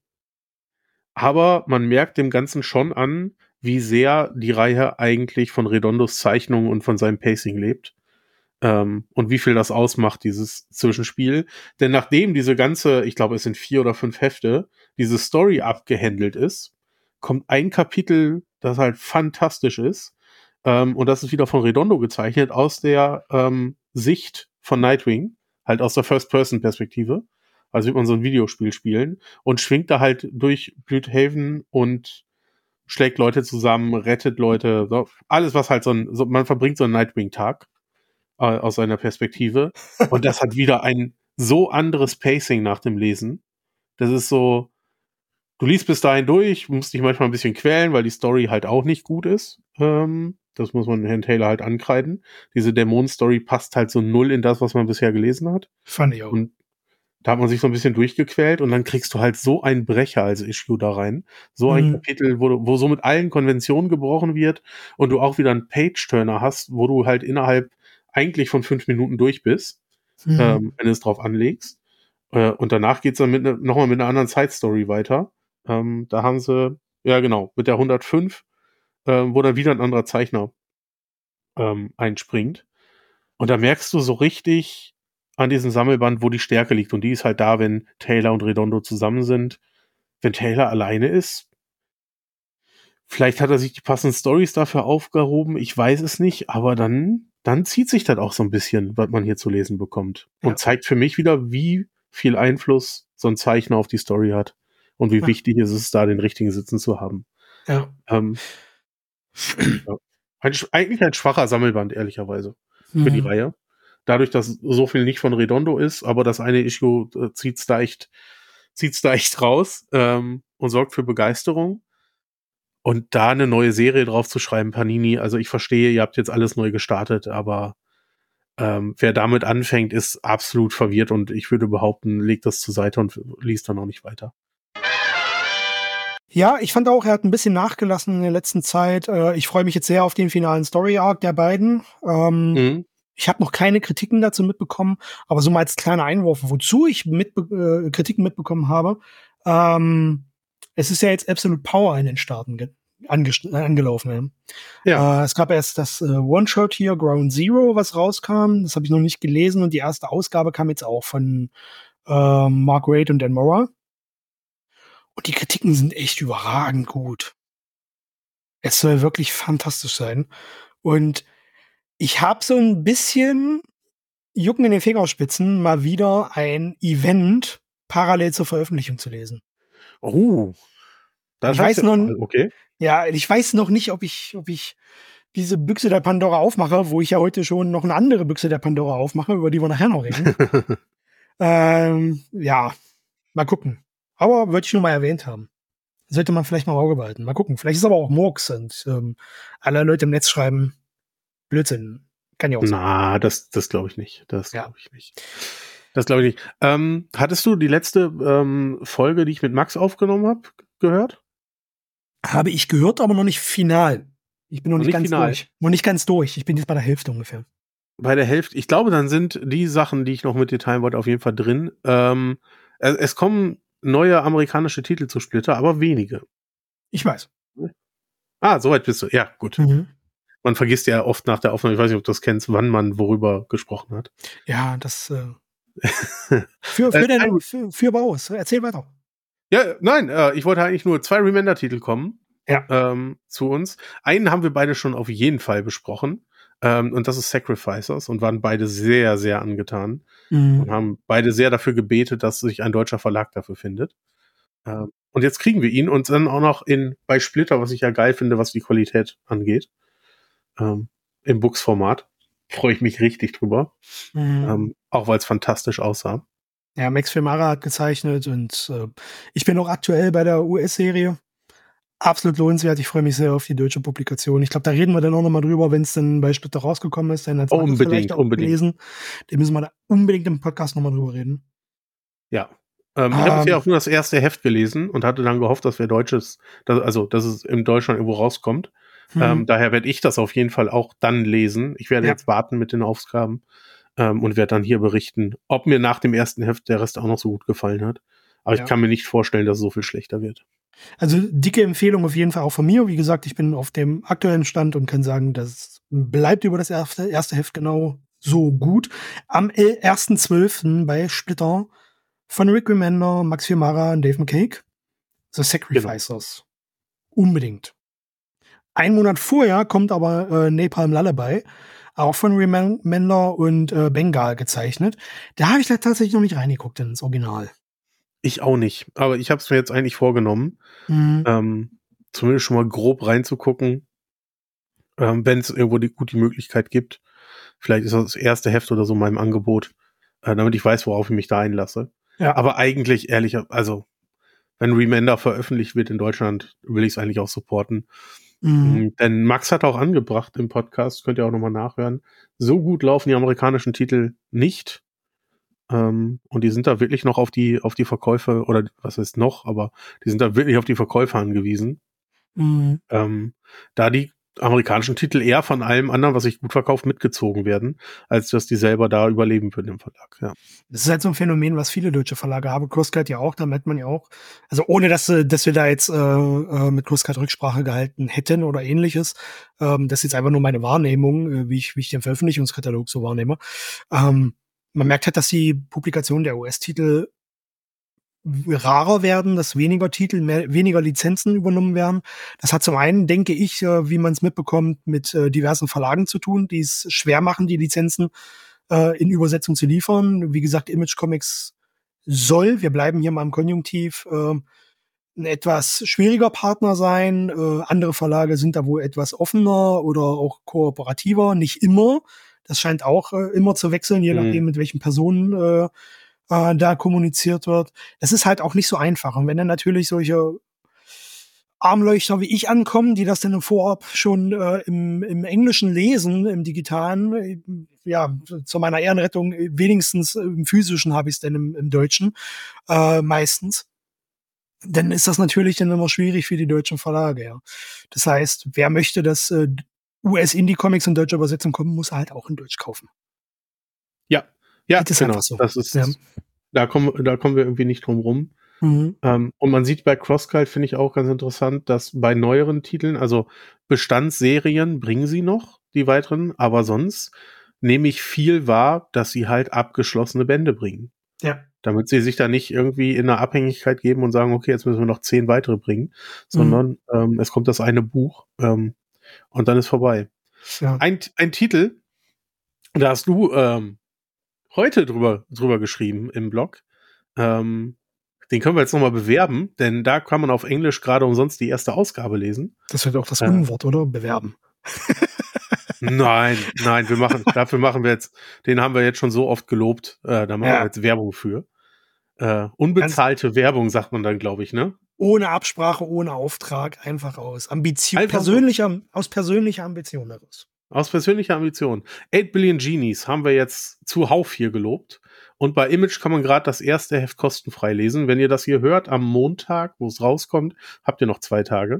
S1: Aber man merkt dem Ganzen schon an, wie sehr die Reihe eigentlich von Redondos Zeichnungen und von seinem Pacing lebt. Und wie viel das ausmacht, dieses Zwischenspiel. Denn nachdem diese ganze, ich glaube, es sind 4 oder 5 Hefte, diese Story abgehandelt ist, kommt ein Kapitel, das halt fantastisch ist. Und das ist wieder von Redondo gezeichnet, aus der Sicht von Nightwing, halt aus der First-Person-Perspektive. Also wird man so ein Videospiel spielen und schwingt da halt durch Blüthaven und schlägt Leute zusammen, rettet Leute, so, alles, was halt man verbringt so einen Nightwing-Tag aus seiner Perspektive. Und das hat wieder ein so anderes Pacing nach dem Lesen. Das ist so, du liest bis dahin durch, musst dich manchmal ein bisschen quälen, weil die Story halt auch nicht gut ist. Das muss man Herrn Taylor halt ankreiden. Diese Dämonen-Story passt halt so null in das, was man bisher gelesen hat.
S2: Fand ich auch.
S1: Und da hat man sich so ein bisschen durchgequält und dann kriegst du halt so einen Brecher als Issue da rein. So ein Kapitel, wo so mit allen Konventionen gebrochen wird und du auch wieder einen Page-Turner hast, wo du halt innerhalb eigentlich von 5 Minuten durch bist, wenn du es drauf anlegst. Und danach geht's dann nochmal mit einer anderen Side-Story weiter. Da haben sie, ja genau, mit der 105, wo dann wieder ein anderer Zeichner einspringt. Und da merkst du so richtig an diesem Sammelband, wo die Stärke liegt. Und die ist halt da, wenn Taylor und Redondo zusammen sind. Wenn Taylor alleine ist, vielleicht hat er sich die passenden Storys dafür aufgehoben, ich weiß es nicht, aber dann dann zieht sich das auch so ein bisschen, was man hier zu lesen bekommt.
S2: Ja.
S1: Und zeigt für mich wieder, wie viel Einfluss so ein Zeichner auf die Story hat. Und wie wichtig ist es, da den richtigen Sitzen zu haben.
S2: Ja.
S1: Ja. Eigentlich ein schwacher Sammelband, ehrlicherweise, für die Reihe. Dadurch, dass so viel nicht von Redondo ist, aber das eine Issue zieht's da echt raus und sorgt für Begeisterung. Und da eine neue Serie drauf zu schreiben, Panini, also ich verstehe, ihr habt jetzt alles neu gestartet, aber wer damit anfängt, ist absolut verwirrt und ich würde behaupten, legt das zur Seite und liest dann auch nicht weiter.
S2: Ja, ich fand auch, er hat ein bisschen nachgelassen in der letzten Zeit. Ich freue mich jetzt sehr auf den finalen Story-Arc der beiden. Ich habe noch keine Kritiken dazu mitbekommen, aber so mal als kleiner Einwurf, wozu ich Kritiken mitbekommen habe. Es ist ja jetzt Absolute Power in den Staaten angelaufen. Ja. Es gab erst das One-Shot hier, Ground Zero, was rauskam. Das habe ich noch nicht gelesen und die erste Ausgabe kam jetzt auch von Mark Waid und Dan Mora. Und die Kritiken sind echt überragend gut. Es soll wirklich fantastisch sein. Und ich habe so ein bisschen Jucken in den Fingerspitzen, mal wieder ein Event parallel zur Veröffentlichung zu lesen.
S1: Oh,
S2: das heißt okay. Ja, ich weiß noch nicht, ob ich diese Büchse der Pandora aufmache, wo ich ja heute schon noch eine andere Büchse der Pandora aufmache, über die wir nachher noch reden. Ja, mal gucken. Aber wollte ich nur mal erwähnt haben. Sollte man vielleicht mal im Auge behalten. Mal gucken. Vielleicht ist aber auch Murks und alle Leute im Netz schreiben Blödsinn. Kann ja auch
S1: sein. Das glaube ich nicht. Das glaube ich nicht. Hattest du die letzte Folge, die ich mit Max aufgenommen habe, gehört?
S2: Habe ich gehört, aber noch nicht final. Ich bin noch nicht ganz durch. Noch nicht ganz durch. Ich bin jetzt bei der Hälfte ungefähr.
S1: Bei der Hälfte. Ich glaube, dann sind die Sachen, die ich noch mit dir teilen wollte, auf jeden Fall drin. Es kommen neue amerikanische Titel zu Splitter, aber wenige.
S2: Ich weiß.
S1: Soweit bist du. Ja, gut. Man vergisst ja oft nach der Aufnahme, ich weiß nicht, ob du das kennst, wann man worüber gesprochen hat.
S2: Ja, das für Baus. Erzähl weiter.
S1: Ja, nein, ich wollte eigentlich nur 2 Remender-Titel kommen zu uns. Einen haben wir beide schon auf jeden Fall besprochen. Und das ist Sacrificers und waren beide sehr, sehr angetan. Und haben beide sehr dafür gebetet, dass sich ein deutscher Verlag dafür findet. Und jetzt kriegen wir ihn und dann auch noch bei Splitter, was ich ja geil finde, was die Qualität angeht. Im Books-Format. Freue ich mich richtig drüber. Auch weil es fantastisch aussah.
S2: Ja, Max Fiumara hat gezeichnet und ich bin auch aktuell bei der US-Serie. Absolut lohnenswert. Ich freue mich sehr auf die deutsche Publikation. Ich glaube, da reden wir dann auch nochmal drüber, wenn es dann bei Splitter rausgekommen ist. Dann
S1: unbedingt.
S2: Lesen. Den müssen wir da unbedingt im Podcast nochmal drüber reden.
S1: Ja. Ich habe bisher auch nur das erste Heft gelesen und hatte dann gehofft, dass dass es in Deutschland irgendwo rauskommt. Daher werde ich das auf jeden Fall auch dann lesen. Ich werde jetzt warten mit den Ausgaben und werde dann hier berichten, ob mir nach dem ersten Heft der Rest auch noch so gut gefallen hat. Aber ich kann mir nicht vorstellen, dass es so viel schlechter wird.
S2: Also dicke Empfehlung auf jeden Fall auch von mir. Wie gesagt, ich bin auf dem aktuellen Stand und kann sagen, das bleibt über das erste Heft genau so gut. Am 1.12. bei Splitter von Rick Remender, Max Fiumara und Dave McCaig. The Sacrificers. Genau. Unbedingt. Einen Monat vorher kommt aber Napalm Lullaby, auch von Remender und Bengal gezeichnet. Da habe ich da tatsächlich noch nicht reingeguckt ins Original.
S1: Ich auch nicht, aber ich habe es mir jetzt eigentlich vorgenommen, zumindest schon mal grob reinzugucken, wenn es irgendwo die Möglichkeit gibt. Vielleicht ist das erste Heft oder so in meinem Angebot, damit ich weiß, worauf ich mich da einlasse. Ja. Aber eigentlich, ehrlich, also wenn Remender veröffentlicht wird in Deutschland, will ich es eigentlich auch supporten. Denn Max hat auch angebracht im Podcast, könnt ihr auch nochmal nachhören, so gut laufen die amerikanischen Titel nicht. Und die sind da wirklich noch auf die Verkäufe, oder was heißt noch, aber die sind da wirklich auf die Verkäufe angewiesen. Da die amerikanischen Titel eher von allem anderen, was sich gut verkauft, mitgezogen werden, als dass die selber da überleben würden im Verlag. Ja.
S2: Das ist halt so ein Phänomen, was viele deutsche Verlage haben. Crosscut ja auch, da merkt man ja auch, also ohne dass wir da jetzt mit Crosscut Rücksprache gehalten hätten oder ähnliches, das ist jetzt einfach nur meine Wahrnehmung, wie ich den Veröffentlichungskatalog so wahrnehme. Man merkt halt, dass die Publikation der US-Titel rarer werden, dass weniger Titel, weniger Lizenzen übernommen werden. Das hat zum einen, denke ich, wie man es mitbekommt, mit diversen Verlagen zu tun, die es schwer machen, die Lizenzen in Übersetzung zu liefern. Wie gesagt, Image Comics wir bleiben hier mal im Konjunktiv, ein etwas schwieriger Partner sein. Andere Verlage sind da wohl etwas offener oder auch kooperativer. Nicht immer. Das scheint auch immer zu wechseln, je nachdem, mit welchen Personen da kommuniziert wird. Das ist halt auch nicht so einfach. Und wenn dann natürlich solche Armleuchter wie ich ankommen, die das dann vorab schon im Englischen lesen, im Digitalen, ja, zu meiner Ehrenrettung, wenigstens im Physischen habe ich es dann im Deutschen, meistens, dann ist das natürlich dann immer schwierig für die deutschen Verlage, ja. Das heißt, wer möchte, dass US-Indie-Comics in deutscher Übersetzung kommen, muss er halt auch in Deutsch kaufen.
S1: Ja,
S2: das ist
S1: genau.
S2: einfach so.
S1: Das ist, da kommen wir irgendwie nicht drum rum.
S2: Mhm.
S1: Und man sieht bei CrossCult, finde ich auch ganz interessant, dass bei neueren Titeln, also Bestandsserien bringen sie noch, die weiteren, aber sonst nehme ich viel wahr, dass sie halt abgeschlossene Bände bringen.
S2: Ja.
S1: Damit sie sich da nicht irgendwie in eine Abhängigkeit geben und sagen, okay, jetzt müssen wir noch 10 weitere bringen, sondern es kommt das eine Buch und dann ist vorbei.
S2: Ja.
S1: Ein Titel, da hast du heute drüber geschrieben im Blog. Den können wir jetzt nochmal bewerben, denn da kann man auf Englisch gerade umsonst die erste Ausgabe lesen.
S2: Das wird auch das Unwort, oder? Bewerben.
S1: Nein, dafür machen wir jetzt, den haben wir jetzt schon so oft gelobt, da machen wir jetzt Werbung für. Unbezahlte Werbung, sagt man dann, glaube ich, ne?
S2: Ohne Absprache, ohne Auftrag, einfach aus Ambition, aus persönlicher Ambition heraus.
S1: Aus persönlicher Ambition. 8 Billion Genies haben wir jetzt zuhauf hier gelobt. Und bei Image kann man gerade das erste Heft kostenfrei lesen. Wenn ihr das hier hört, am Montag, wo es rauskommt, habt ihr noch 2 Tage.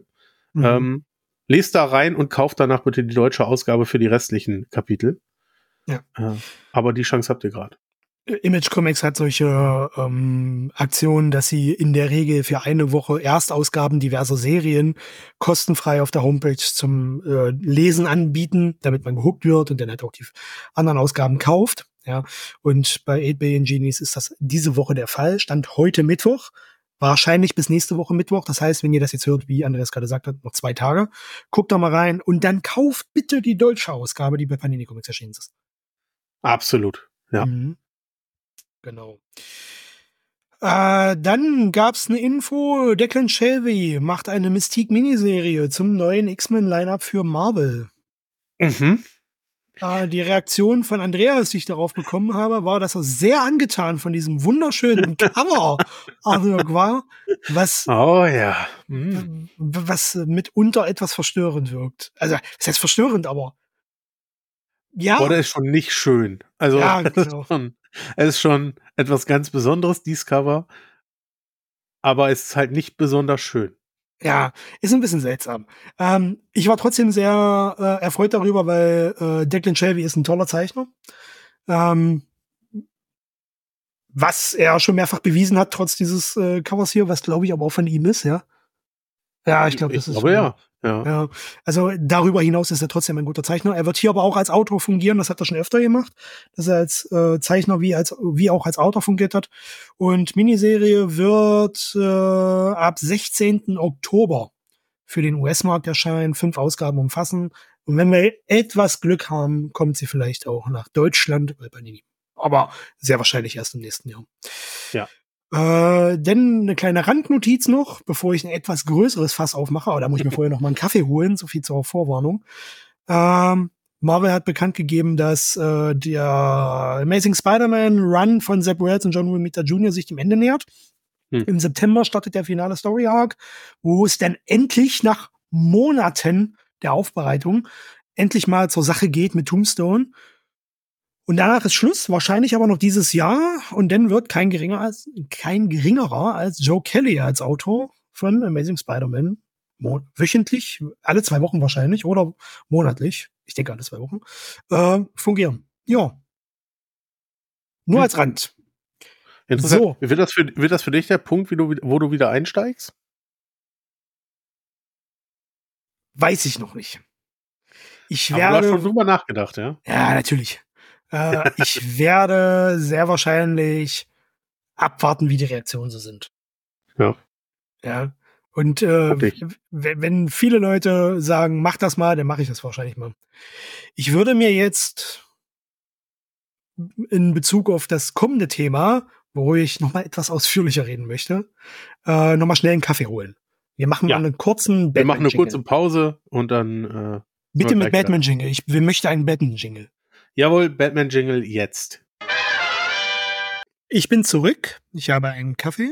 S1: Lest da rein und kauft danach bitte die deutsche Ausgabe für die restlichen Kapitel.
S2: Ja.
S1: Aber die Chance habt ihr gerade.
S2: Image Comics hat solche Aktionen, dass sie in der Regel für eine Woche Erstausgaben diverser Serien kostenfrei auf der Homepage zum Lesen anbieten, damit man gehuckt wird und dann halt auch die anderen Ausgaben kauft. Ja. Und bei 8 Billion Genies ist das diese Woche der Fall. Stand heute Mittwoch, wahrscheinlich bis nächste Woche Mittwoch. Das heißt, wenn ihr das jetzt hört, wie Andreas gerade gesagt hat, noch 2 Tage, guckt da mal rein und dann kauft bitte die deutsche Ausgabe, die bei Panini Comics erschienen ist.
S1: Absolut, ja.
S2: Genau. Dann gab's eine Info, Declan Shalvey macht eine Mystique-Miniserie zum neuen X-Men-Line-Up für Marvel. Die Reaktion von Andreas, die ich darauf bekommen habe, war, dass er sehr angetan von diesem wunderschönen Cover-Artwork war, was mitunter etwas verstörend wirkt. Also, das heißt verstörend, aber ja.
S1: Oder ist schon nicht schön. Also,
S2: ja, genau.
S1: Es ist schon etwas ganz Besonderes, dieses Cover. Aber es ist halt nicht besonders schön.
S2: Ja, ist ein bisschen seltsam. Ich war trotzdem sehr erfreut darüber, weil Declan Shalvey ist ein toller Zeichner. Was er schon mehrfach bewiesen hat, trotz dieses Covers hier, was glaube ich aber auch von ihm ist, ja. Ja, ich glaube, das ist.
S1: Aber ja.
S2: Also darüber hinaus ist er trotzdem ein guter Zeichner. Er wird hier aber auch als Autor fungieren, das hat er schon öfter gemacht, dass er als Zeichner wie auch als Autor fungiert hat. Und Miniserie wird ab 16. Oktober für den US-Markt erscheinen, 5 Ausgaben umfassen. Und wenn wir etwas Glück haben, kommt sie vielleicht auch nach Deutschland, aber sehr wahrscheinlich erst im nächsten Jahr.
S1: Ja.
S2: Denn eine kleine Randnotiz noch, bevor ich ein etwas größeres Fass aufmache, aber da muss ich mir vorher noch mal einen Kaffee holen, so viel zur Vorwarnung. Marvel hat bekannt gegeben, dass der Amazing Spider-Man Run von Zeb Wells und John Romita Jr. sich dem Ende nähert. Im September startet der finale Story Arc, wo es dann endlich nach Monaten der Aufbereitung endlich mal zur Sache geht mit Tombstone. Und danach ist Schluss, wahrscheinlich aber noch dieses Jahr. Und dann wird kein geringerer als Joe Kelly als Autor von Amazing Spider-Man wöchentlich, alle 2 Wochen wahrscheinlich oder monatlich, ich denke alle 2 Wochen, fungieren. Ja. Nur als Rand.
S1: Interessant. So. Wird das für dich der Punkt, wo du wieder einsteigst?
S2: Weiß ich noch nicht.
S1: Du hast schon drüber nachgedacht, ja?
S2: Ja, natürlich. Ich werde sehr wahrscheinlich abwarten, wie die Reaktionen so sind.
S1: Ja.
S2: Ja. Und wenn viele Leute sagen, mach das mal, dann mache ich das wahrscheinlich mal. Ich würde mir jetzt in Bezug auf das kommende Thema, wo ich noch mal etwas ausführlicher reden möchte, noch mal schnell einen Kaffee holen. Wir machen mal einen kurzen
S1: Batman-Jingle. Wir machen eine kurze
S2: Batman-Jingle.
S1: Pause und dann
S2: Bitte mit Batman-Jingle. Wir möchten einen Batman-Jingle.
S1: Jawohl, Batman-Jingle jetzt.
S2: Ich bin zurück. Ich habe einen Kaffee.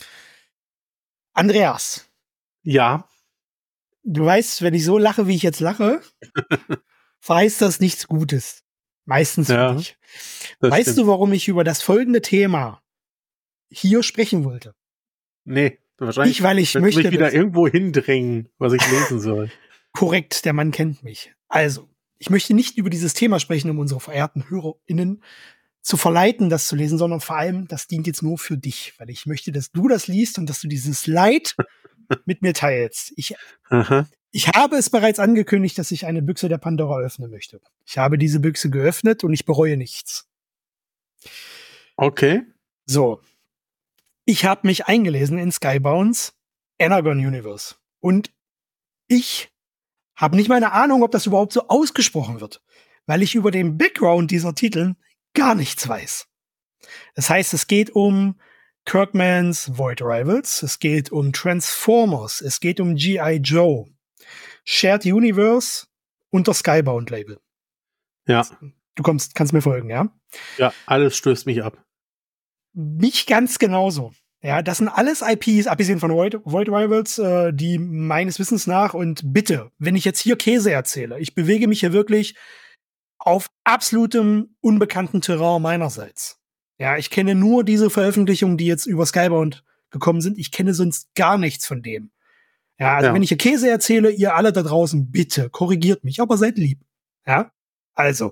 S2: Andreas.
S1: Ja.
S2: Du weißt, wenn ich so lache, wie ich jetzt lache, verheißt das nichts Gutes. Meistens nicht. Weißt
S1: stimmt.
S2: du, warum ich über das folgende Thema hier sprechen wollte?
S1: Nee, wahrscheinlich.
S2: Weil ich möchte
S1: mich wieder irgendwo hindrängen, was ich lesen soll.
S2: Korrekt, der Mann kennt mich. Also, ich möchte nicht über dieses Thema sprechen, um unsere verehrten HörerInnen zu verleiten, das zu lesen, sondern vor allem, das dient jetzt nur für dich, weil ich möchte, dass du das liest und dass du dieses Leid mit mir teilst. Ich habe es bereits angekündigt, dass ich eine Büchse der Pandora öffnen möchte. Ich habe diese Büchse geöffnet und ich bereue nichts.
S1: Okay.
S2: So. Ich habe mich eingelesen in Skybounds Anagon Universe. Und ich habe nicht mal eine Ahnung, ob das überhaupt so ausgesprochen wird, weil ich über den Background dieser Titel gar nichts weiß. Das heißt, es geht um Kirkmans Void Rivals, es geht um Transformers, es geht um G.I. Joe, Shared Universe und das Skybound Label.
S1: Ja.
S2: Du kannst mir folgen, ja?
S1: Ja, alles stößt mich ab.
S2: Mich ganz genauso. Ja, das sind alles IPs, abgesehen von Void Rivals, die meines Wissens nach, und bitte, wenn ich jetzt hier Käse erzähle, ich bewege mich hier wirklich auf absolutem unbekannten Terrain meinerseits. Ja, ich kenne nur diese Veröffentlichungen, die jetzt über Skybound gekommen sind. Ich kenne sonst gar nichts von dem. Ja, also wenn ich hier Käse erzähle, ihr alle da draußen, bitte korrigiert mich, aber seid lieb. Ja, also.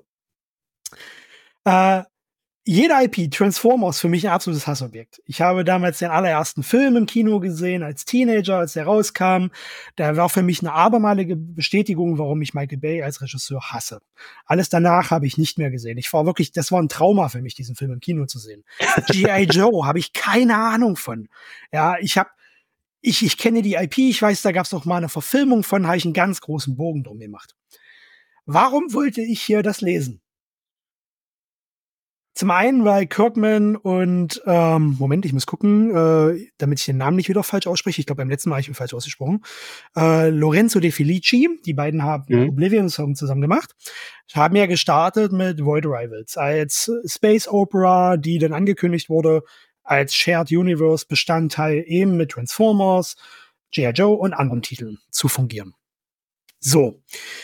S2: Jede IP, Transformers, für mich ein absolutes Hassobjekt. Ich habe damals den allerersten Film im Kino gesehen, als Teenager, als der rauskam. Der war für mich eine abermalige Bestätigung, warum ich Michael Bay als Regisseur hasse. Alles danach habe ich nicht mehr gesehen. Das war ein Trauma für mich, diesen Film im Kino zu sehen. G.I. Joe habe ich keine Ahnung von. Ja, ich kenne die IP, ich weiß, da gab es auch mal eine Verfilmung von, habe ich einen ganz großen Bogen drum gemacht. Warum wollte ich hier das lesen? Zum einen, weil Kirkman und, Moment, ich muss gucken, damit ich den Namen nicht wieder falsch ausspreche. Ich glaube, beim letzten Mal habe ich ihn falsch ausgesprochen. Lorenzo De Felici, die beiden haben Oblivion Song zusammen gemacht, haben ja gestartet mit Void Rivals als Space Opera, die dann angekündigt wurde als Shared Universe Bestandteil eben mit Transformers, G.I. Joe und anderen Titeln zu fungieren. So.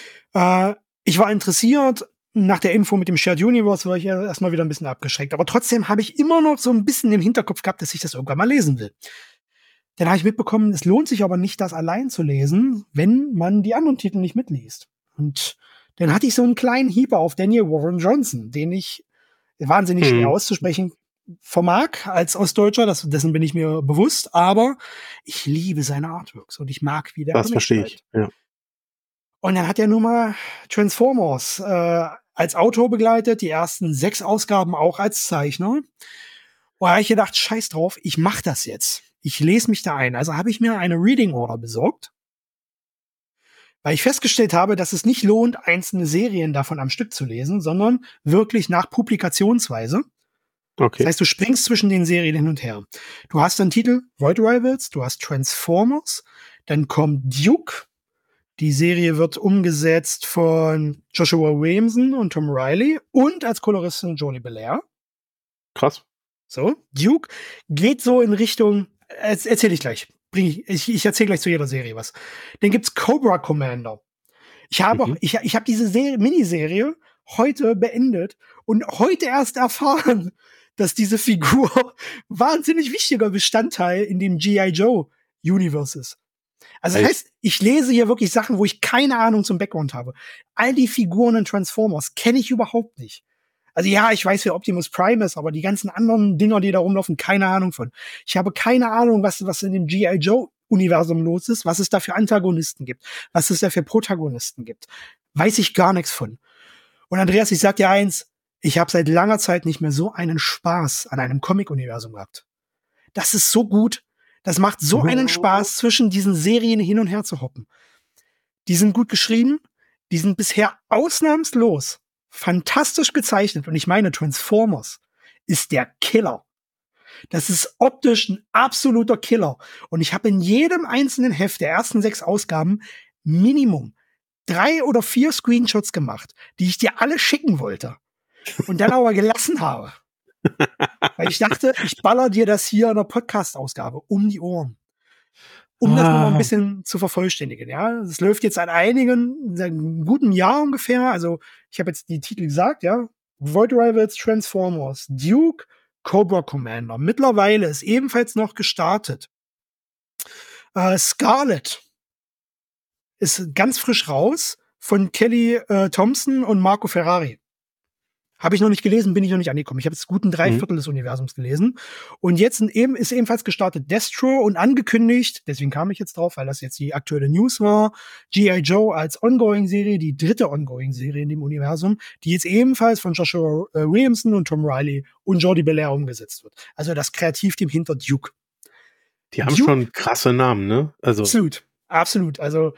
S2: Ich war interessiert. Nach der Info mit dem Shared Universe war ich ja erstmal wieder ein bisschen abgeschreckt. Aber trotzdem habe ich immer noch so ein bisschen im Hinterkopf gehabt, dass ich das irgendwann mal lesen will. Dann habe ich mitbekommen, es lohnt sich aber nicht, das allein zu lesen, wenn man die anderen Titel nicht mitliest. Und dann hatte ich so einen kleinen Hieber auf Daniel Warren Johnson, den ich wahnsinnig schwer auszusprechen vermag als Ostdeutscher, dessen bin ich mir bewusst, aber ich liebe seine Artworks und ich mag, wie der
S1: das verstehe ich, ja.
S2: Und dann hat er nun mal Transformers als Autor begleitet, die ersten 6 Ausgaben auch als Zeichner. Und da habe ich gedacht, scheiß drauf, ich mach das jetzt. Ich lese mich da ein. Also habe ich mir eine Reading Order besorgt, weil ich festgestellt habe, dass es nicht lohnt, einzelne Serien davon am Stück zu lesen, sondern wirklich nach Publikationsweise. Okay. Das heißt, du springst zwischen den Serien hin und her. Du hast einen Titel Void Rivals, du hast Transformers, dann kommt Duke. Die Serie wird umgesetzt von Joshua Williamson und Tom Riley und als Koloristin Joni Belair.
S1: Krass.
S2: So, Duke geht so in Richtung, erzähle ich gleich. Ich erzähle gleich zu jeder Serie was. Dann gibt's Cobra Commander. Ich habe diese Miniserie heute beendet und heute erst erfahren, dass diese Figur wahnsinnig wichtiger Bestandteil in dem G.I. Joe Universe ist. Also das heißt, ich lese hier wirklich Sachen, wo ich keine Ahnung zum Background habe. All die Figuren in Transformers kenne ich überhaupt nicht. Also ja, ich weiß, wer Optimus Prime ist, aber die ganzen anderen Dinger, die da rumlaufen, keine Ahnung von. Ich habe keine Ahnung, was in dem G.I. Joe-Universum los ist, was es da für Antagonisten gibt, was es da für Protagonisten gibt. Weiß ich gar nichts von. Und Andreas, ich sag dir eins, ich habe seit langer Zeit nicht mehr so einen Spaß an einem Comic-Universum gehabt. Das ist so gut. Das macht so einen Spaß, zwischen diesen Serien hin und her zu hoppen. Die sind gut geschrieben, die sind bisher ausnahmslos fantastisch gezeichnet. Und ich meine, Transformers ist der Killer. Das ist optisch ein absoluter Killer. Und ich habe in jedem einzelnen Heft der ersten 6 Ausgaben Minimum 3 oder 4 Screenshots gemacht, die ich dir alle schicken wollte. Und dann aber gelassen habe. Weil ich dachte, ich baller dir das hier in der Podcast-Ausgabe um die Ohren. Um das nochmal ein bisschen zu vervollständigen, ja. Es läuft jetzt seit seit einem guten Jahr ungefähr. Also, ich habe jetzt die Titel gesagt, ja. Void Rivals, Transformers, Duke, Cobra Commander. Mittlerweile ist ebenfalls noch gestartet. Scarlet ist ganz frisch raus von Kelly Thompson und Marco Ferrari. Habe ich noch nicht gelesen, bin ich noch nicht angekommen. Ich habe jetzt guten 3/4 des Universums gelesen. Und jetzt ist ebenfalls gestartet Destro und angekündigt, deswegen kam ich jetzt drauf, weil das jetzt die aktuelle News war, G.I. Joe als Ongoing-Serie, die 3. Ongoing-Serie in dem Universum, die jetzt ebenfalls von Joshua Williamson und Tom Riley und Jordi Belair umgesetzt wird. Also das Kreativteam hinter Duke.
S1: Die haben schon krasse Namen, ne? Also
S2: Absolut. Also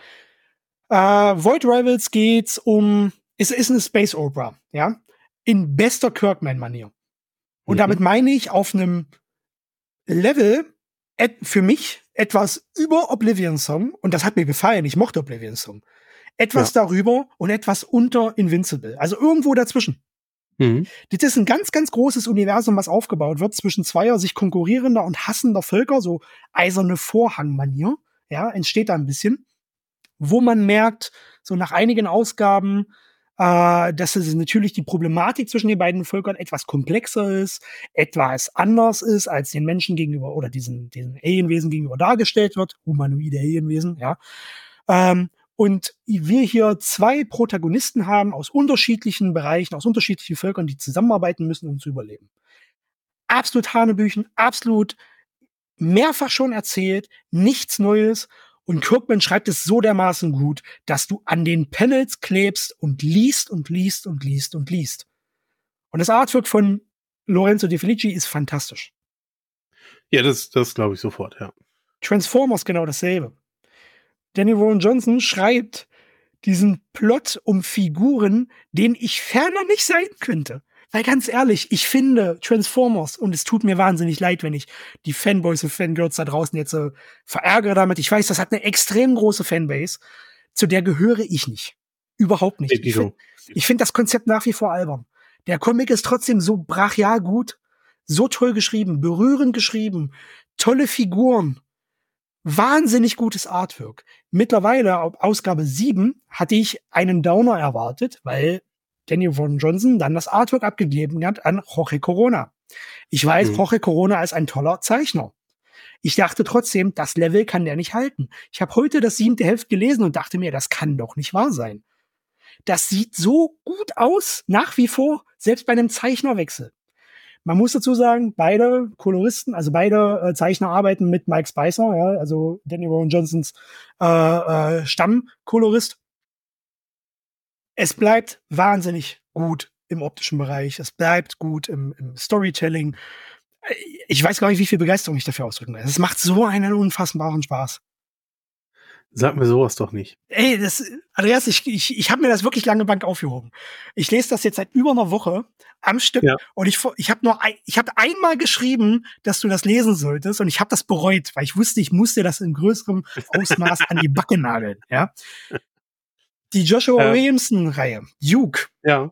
S2: Void Rivals geht's ist eine Space Opera, ja? In bester Kirkman-Manier. Und damit meine ich auf einem Level für mich etwas über Oblivion Song. Und das hat mir gefallen. Ich mochte Oblivion Song. Etwas darüber und etwas unter Invincible. Also irgendwo dazwischen. Das ist ein ganz, ganz großes Universum, was aufgebaut wird zwischen zweier sich konkurrierender und hassender Völker. So eiserne Vorhang-Manier. Ja, entsteht da ein bisschen. Wo man merkt, so nach einigen Ausgaben, dass es natürlich die Problematik zwischen den beiden Völkern etwas komplexer ist, etwas anders ist, als den Menschen gegenüber oder diesen Alienwesen gegenüber dargestellt wird, humanoide Alienwesen, ja. Und wir hier 2 Protagonisten haben aus unterschiedlichen Bereichen, aus unterschiedlichen Völkern, die zusammenarbeiten müssen, um zu überleben. Absolut Hanebüchen, absolut mehrfach schon erzählt, nichts Neues. Und Kirkman schreibt es so dermaßen gut, dass du an den Panels klebst und liest und liest und liest und liest. Und das Artwork von Lorenzo De Felici ist fantastisch.
S1: Ja, das glaube ich sofort, ja.
S2: Transformers genau dasselbe. Danny Rowan Johnson schreibt diesen Plot um Figuren, den ich ferner nicht sein könnte. Weil ganz ehrlich, ich finde Transformers, und es tut mir wahnsinnig leid, wenn ich die Fanboys und Fangirls da draußen jetzt verärgere damit. Ich weiß, das hat eine extrem große Fanbase, zu der gehöre ich nicht. Überhaupt nicht. Ich finde das Konzept nach wie vor albern. Der Comic ist trotzdem so brachial gut, so toll geschrieben, berührend geschrieben, tolle Figuren, wahnsinnig gutes Artwork. Mittlerweile, auf Ausgabe 7, hatte ich einen Downer erwartet, weil Danny Rowan Johnson dann das Artwork abgegeben hat an Jorge Corona. Ich weiß, Jorge Corona ist ein toller Zeichner. Ich dachte trotzdem, das Level kann der nicht halten. Ich habe heute das 7. Heft gelesen und dachte mir, das kann doch nicht wahr sein. Das sieht so gut aus, nach wie vor, selbst bei einem Zeichnerwechsel. Man muss dazu sagen, beide Koloristen, also beide Zeichner arbeiten mit Mike Spicer, ja, also Danny Rowan Johnsons Stammkolorist. Es bleibt wahnsinnig gut im optischen Bereich. Es bleibt gut im Storytelling. Ich weiß gar nicht, wie viel Begeisterung ich dafür ausdrücken kann. Es macht so einen unfassbaren Spaß.
S1: Sag mir sowas doch nicht.
S2: Ey, Andreas, ich habe mir das wirklich lange Bank aufgehoben. Ich lese das jetzt seit über einer Woche am Stück und ich habe einmal geschrieben, dass du das lesen solltest und ich habe das bereut, weil ich wusste, ich musste das in größerem Ausmaß an die Backe nageln, ja. Die Joshua Williamson-Reihe, Duke, ja,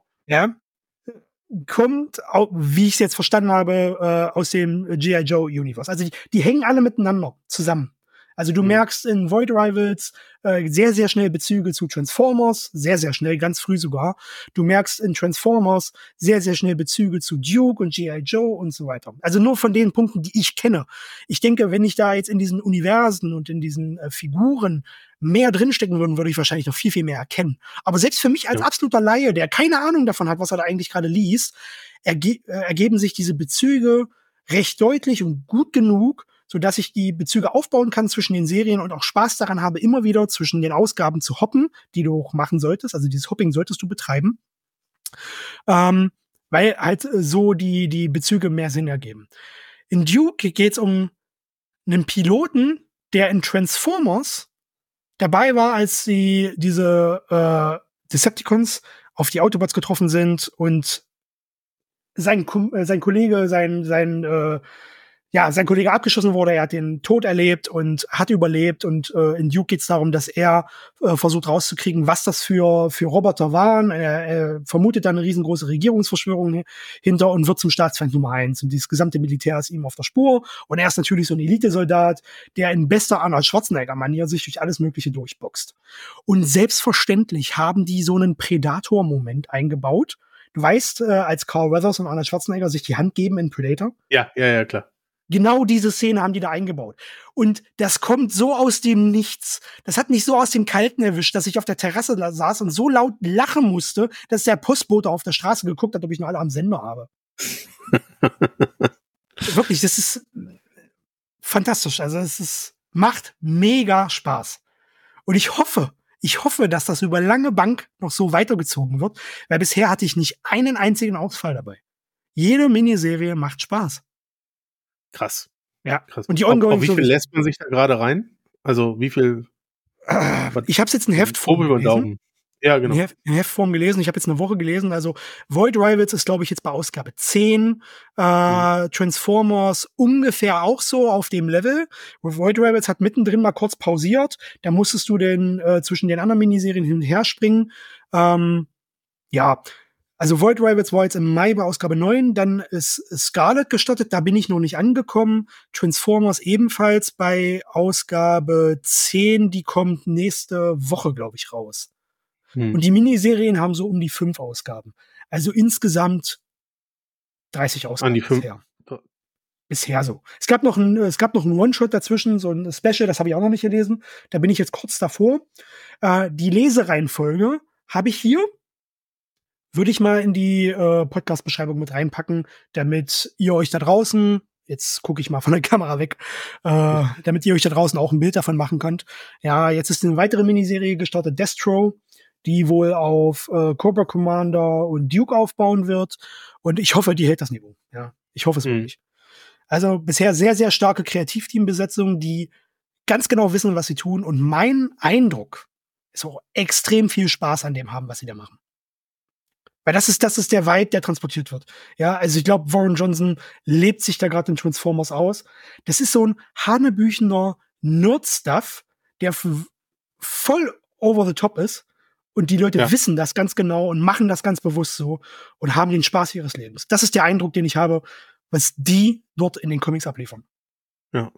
S2: kommt, wie ich es jetzt verstanden habe, aus dem G.I. Joe Universe. Also die hängen alle miteinander zusammen. Also du merkst in Void Rivals sehr, sehr schnell Bezüge zu Transformers, sehr, sehr schnell, ganz früh sogar. Du merkst in Transformers sehr, sehr schnell Bezüge zu Duke und G.I. Joe und so weiter. Also nur von den Punkten, die ich kenne. Ich denke, wenn ich da jetzt in diesen Universen und in diesen Figuren mehr drinstecken würde, würde ich wahrscheinlich noch viel, viel mehr erkennen. Aber selbst für mich als absoluter Laie, der keine Ahnung davon hat, was er da eigentlich gerade liest, ergeben sich diese Bezüge recht deutlich und gut genug, sodass ich die Bezüge aufbauen kann zwischen den Serien und auch Spaß daran habe, immer wieder zwischen den Ausgaben zu hoppen, die du auch machen solltest. Also dieses Hopping solltest du betreiben. Weil halt so die Bezüge mehr Sinn ergeben. In Duke geht's um einen Piloten, der in Transformers dabei war, als sie diese Decepticons auf die Autobots getroffen sind und sein Kollege abgeschossen wurde, er hat den Tod erlebt und hat überlebt und in Duke geht es darum, dass er versucht rauszukriegen, was das für Roboter waren. Er vermutet da eine riesengroße Regierungsverschwörung hinter und wird zum Staatsfeind Nummer 1. Und dieses gesamte Militär ist ihm auf der Spur und er ist natürlich so ein Elitesoldat, der in bester Arnold Schwarzenegger-Manier sich durch alles Mögliche durchboxt. Und selbstverständlich haben die so einen Predator-Moment eingebaut. Du weißt, als Carl Weathers und Arnold Schwarzenegger sich die Hand geben in Predator?
S1: Ja, klar.
S2: Genau diese Szene haben die da eingebaut. Und das kommt so aus dem Nichts. Das hat mich so aus dem Kalten erwischt, dass ich auf der Terrasse saß und so laut lachen musste, dass der Postbote auf der Straße geguckt hat, ob ich noch alle am Sender habe. Wirklich, das ist fantastisch. Also macht mega Spaß. Und ich hoffe, dass das über lange Bank noch so weitergezogen wird, weil bisher hatte ich nicht einen einzigen Ausfall dabei. Jede Miniserie macht Spaß.
S1: Krass.
S2: Ja.
S1: Krass.
S2: Und die Ongoing.
S1: Auf wie viel lässt man sich da gerade rein? Also wie viel?
S2: Ich habe es jetzt in Heftform gelesen.
S1: Ja, genau.
S2: In Heftform gelesen. Ich habe jetzt eine Woche gelesen. Also Void Rivals ist, glaube ich, jetzt bei Ausgabe 10. Transformers ungefähr auch so auf dem Level. Void Rivals hat mittendrin mal kurz pausiert. Da musstest du zwischen den anderen Miniserien hin und her springen. Ja. Also Void Rivals war jetzt im Mai bei Ausgabe 9, dann ist Scarlet gestartet, da bin ich noch nicht angekommen. Transformers ebenfalls bei Ausgabe 10, die kommt nächste Woche, glaube ich, raus. Und die Miniserien haben so um die 5 Ausgaben. Also insgesamt 30 Ausgaben bisher. Bisher so. Es gab noch einen One-Shot dazwischen, so ein Special, das habe ich auch noch nicht gelesen. Da bin ich jetzt kurz davor. Die Lesereihenfolge habe ich hier. Würde ich mal in die Podcast-Beschreibung mit reinpacken, damit ihr euch da draußen, jetzt gucke ich mal von der Kamera weg, damit ihr euch da draußen auch ein Bild davon machen könnt. Ja, jetzt ist eine weitere Miniserie gestartet, Destro, die wohl auf Cobra Commander und Duke aufbauen wird. Und ich hoffe, die hält das Niveau. Ja, ich hoffe es wirklich. Also bisher sehr, sehr starke Kreativteambesetzung, die ganz genau wissen, was sie tun. Und mein Eindruck ist auch extrem viel Spaß an dem haben, was sie da machen. Weil das ist der Vibe, der transportiert wird. Ja, also ich glaube, Warren Johnson lebt sich da gerade in Transformers aus. Das ist so ein hanebüchener Nerd-Stuff, der voll over the top ist. Und die Leute wissen das ganz genau und machen das ganz bewusst so und haben den Spaß ihres Lebens. Das ist der Eindruck, den ich habe, was die dort in den Comics abliefern.
S1: Ja.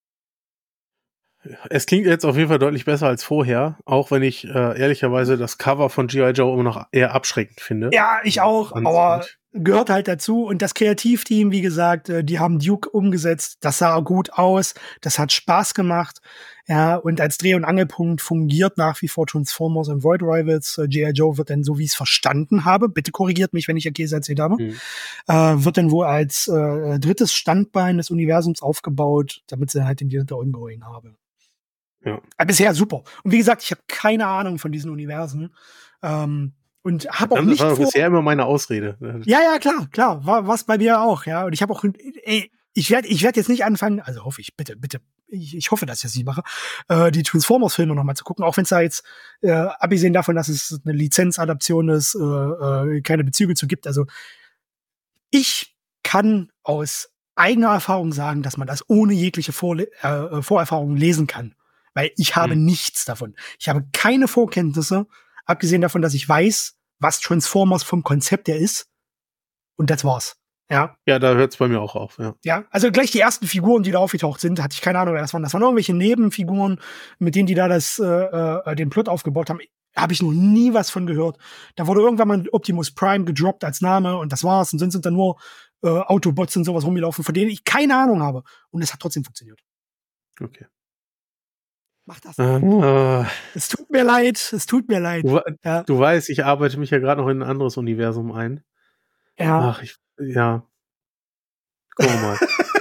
S1: Es klingt jetzt auf jeden Fall deutlich besser als vorher, auch wenn ich ehrlicherweise das Cover von G.I. Joe immer noch eher abschreckend finde.
S2: Ja, ich auch, aber gehört halt dazu. Und das Kreativteam, wie gesagt, die haben Duke umgesetzt. Das sah gut aus. Das hat Spaß gemacht. Ja, und als Dreh- und Angelpunkt fungiert nach wie vor Transformers und Void Rivals. G.I. Joe wird dann, so wie ich es verstanden habe, bitte korrigiert mich, wenn ich Käse erzählt habe, wird dann wohl als drittes Standbein des Universums aufgebaut, damit sie halt den Deal Ongoing haben.
S1: Ja.
S2: Bisher super. Und wie gesagt, ich habe keine Ahnung von diesen Universen. Und habe auch nicht
S1: das war bisher immer meine Ausrede.
S2: Ja, klar. War's bei mir auch, ja. Und ich habe auch, ich werd jetzt nicht anfangen, also hoffe ich, bitte, ich hoffe, dass ich das nicht mache, die Transformers-Filme noch mal zu gucken, auch wenn es da jetzt, abgesehen davon, dass es eine Lizenzadaption ist, keine Bezüge zu gibt. Also ich kann aus eigener Erfahrung sagen, dass man das ohne jegliche Vorerfahrung lesen kann. Weil ich habe nichts davon. Ich habe keine Vorkenntnisse, abgesehen davon, dass ich weiß, was Transformers vom Konzept her ist. Und das war's. Ja.
S1: Ja, da hört's bei mir auch auf, ja.
S2: Ja, also gleich die ersten Figuren, die da aufgetaucht sind, hatte ich keine Ahnung, wer das waren. Das waren irgendwelche Nebenfiguren, mit denen die da den Plot aufgebaut haben. Habe ich noch nie was von gehört. Da wurde irgendwann mal Optimus Prime gedroppt als Name und das war's. Und sonst sind da nur Autobots und sowas rumgelaufen, von denen ich keine Ahnung habe. Und es hat trotzdem funktioniert.
S1: Okay.
S2: Mach das. Es tut mir leid.
S1: Du weißt, ich arbeite mich ja gerade noch in ein anderes Universum ein.
S2: Ja.
S1: Ja. Guck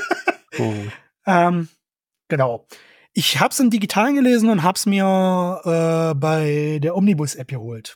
S1: mal.
S2: Genau. Ich hab's im Digitalen gelesen und hab's mir bei der Omnibus-App geholt.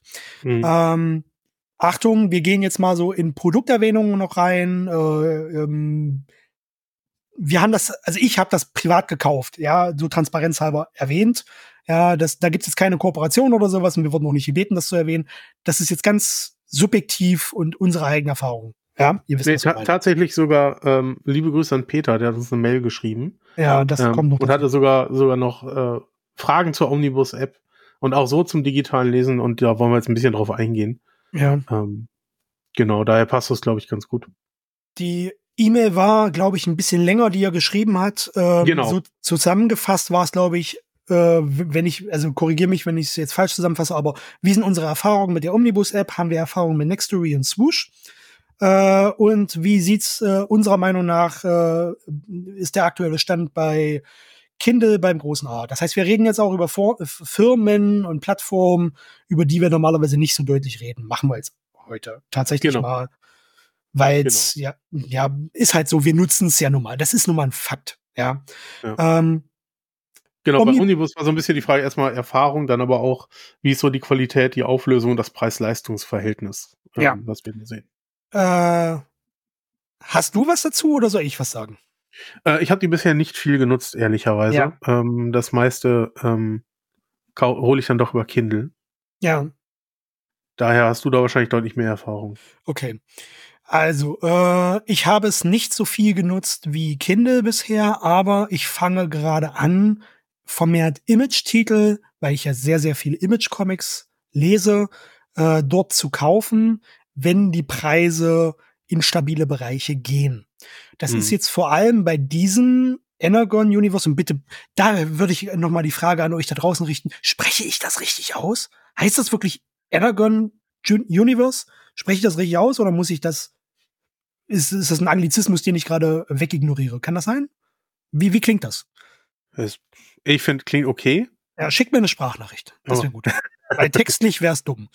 S2: Achtung, wir gehen jetzt mal so in Produkterwähnungen noch rein. wir haben also ich habe das privat gekauft, ja, so transparenzhalber erwähnt. Ja, da gibt es jetzt keine Kooperation oder sowas und wir wurden noch nicht gebeten, das zu erwähnen. Das ist jetzt ganz subjektiv und unsere eigene Erfahrung. Ja, ihr wisst, was ich meine.
S1: Tatsächlich sogar, liebe Grüße an Peter, der hat uns eine Mail geschrieben.
S2: Ja, das kommt noch
S1: und hatte sogar noch Fragen zur Omnibus-App und auch so zum digitalen Lesen und da wollen wir jetzt ein bisschen drauf eingehen.
S2: Ja.
S1: Genau, daher passt das, glaube ich, ganz gut.
S2: Die E-Mail war, glaube ich, ein bisschen länger, die er geschrieben hat.
S1: Genau.
S2: So zusammengefasst war es, glaube ich, also korrigiere mich, wenn ich es jetzt falsch zusammenfasse, aber wie sind unsere Erfahrungen mit der Omnibus-App? Haben wir Erfahrungen mit Nextory und Swoosh? Und wie sieht's unserer Meinung nach ist der aktuelle Stand bei Kindle beim großen A? Das heißt, wir reden jetzt auch über Firmen und Plattformen, über die wir normalerweise nicht so deutlich reden. Machen wir jetzt heute tatsächlich mal, weil es ja ist halt so, wir nutzen es ja nun mal. Das ist nun mal ein Fakt. Ja.
S1: Genau, bei Omnibus war so ein bisschen die Frage erstmal Erfahrung, dann aber auch, wie ist so die Qualität, die Auflösung, das Preis-Leistungs-Verhältnis, was wir da sehen.
S2: Hast du was dazu oder soll ich was sagen?
S1: Ich habe die bisher nicht viel genutzt, ehrlicherweise.
S2: Ja.
S1: Das meiste hole ich dann doch über Kindle.
S2: Ja.
S1: Daher hast du da wahrscheinlich deutlich mehr Erfahrung.
S2: Okay. Also, ich habe es nicht so viel genutzt wie Kindle bisher, aber ich fange gerade an, vermehrt Image-Titel, weil ich ja sehr, sehr viele Image-Comics lese, dort zu kaufen, wenn die Preise in stabile Bereiche gehen. Das ist jetzt vor allem bei diesem Energon Universe, und bitte, da würde ich noch mal die Frage an euch da draußen richten, spreche ich das richtig aus? Heißt das wirklich Energon Universe? Spreche ich das richtig aus oder muss ich das, ist das ein Anglizismus, den ich gerade wegignoriere? Kann das sein? Wie klingt das?
S1: Ich finde, klingt okay.
S2: Ja, schick mir eine Sprachnachricht. Das wäre gut. Weil textlich wäre es dumm.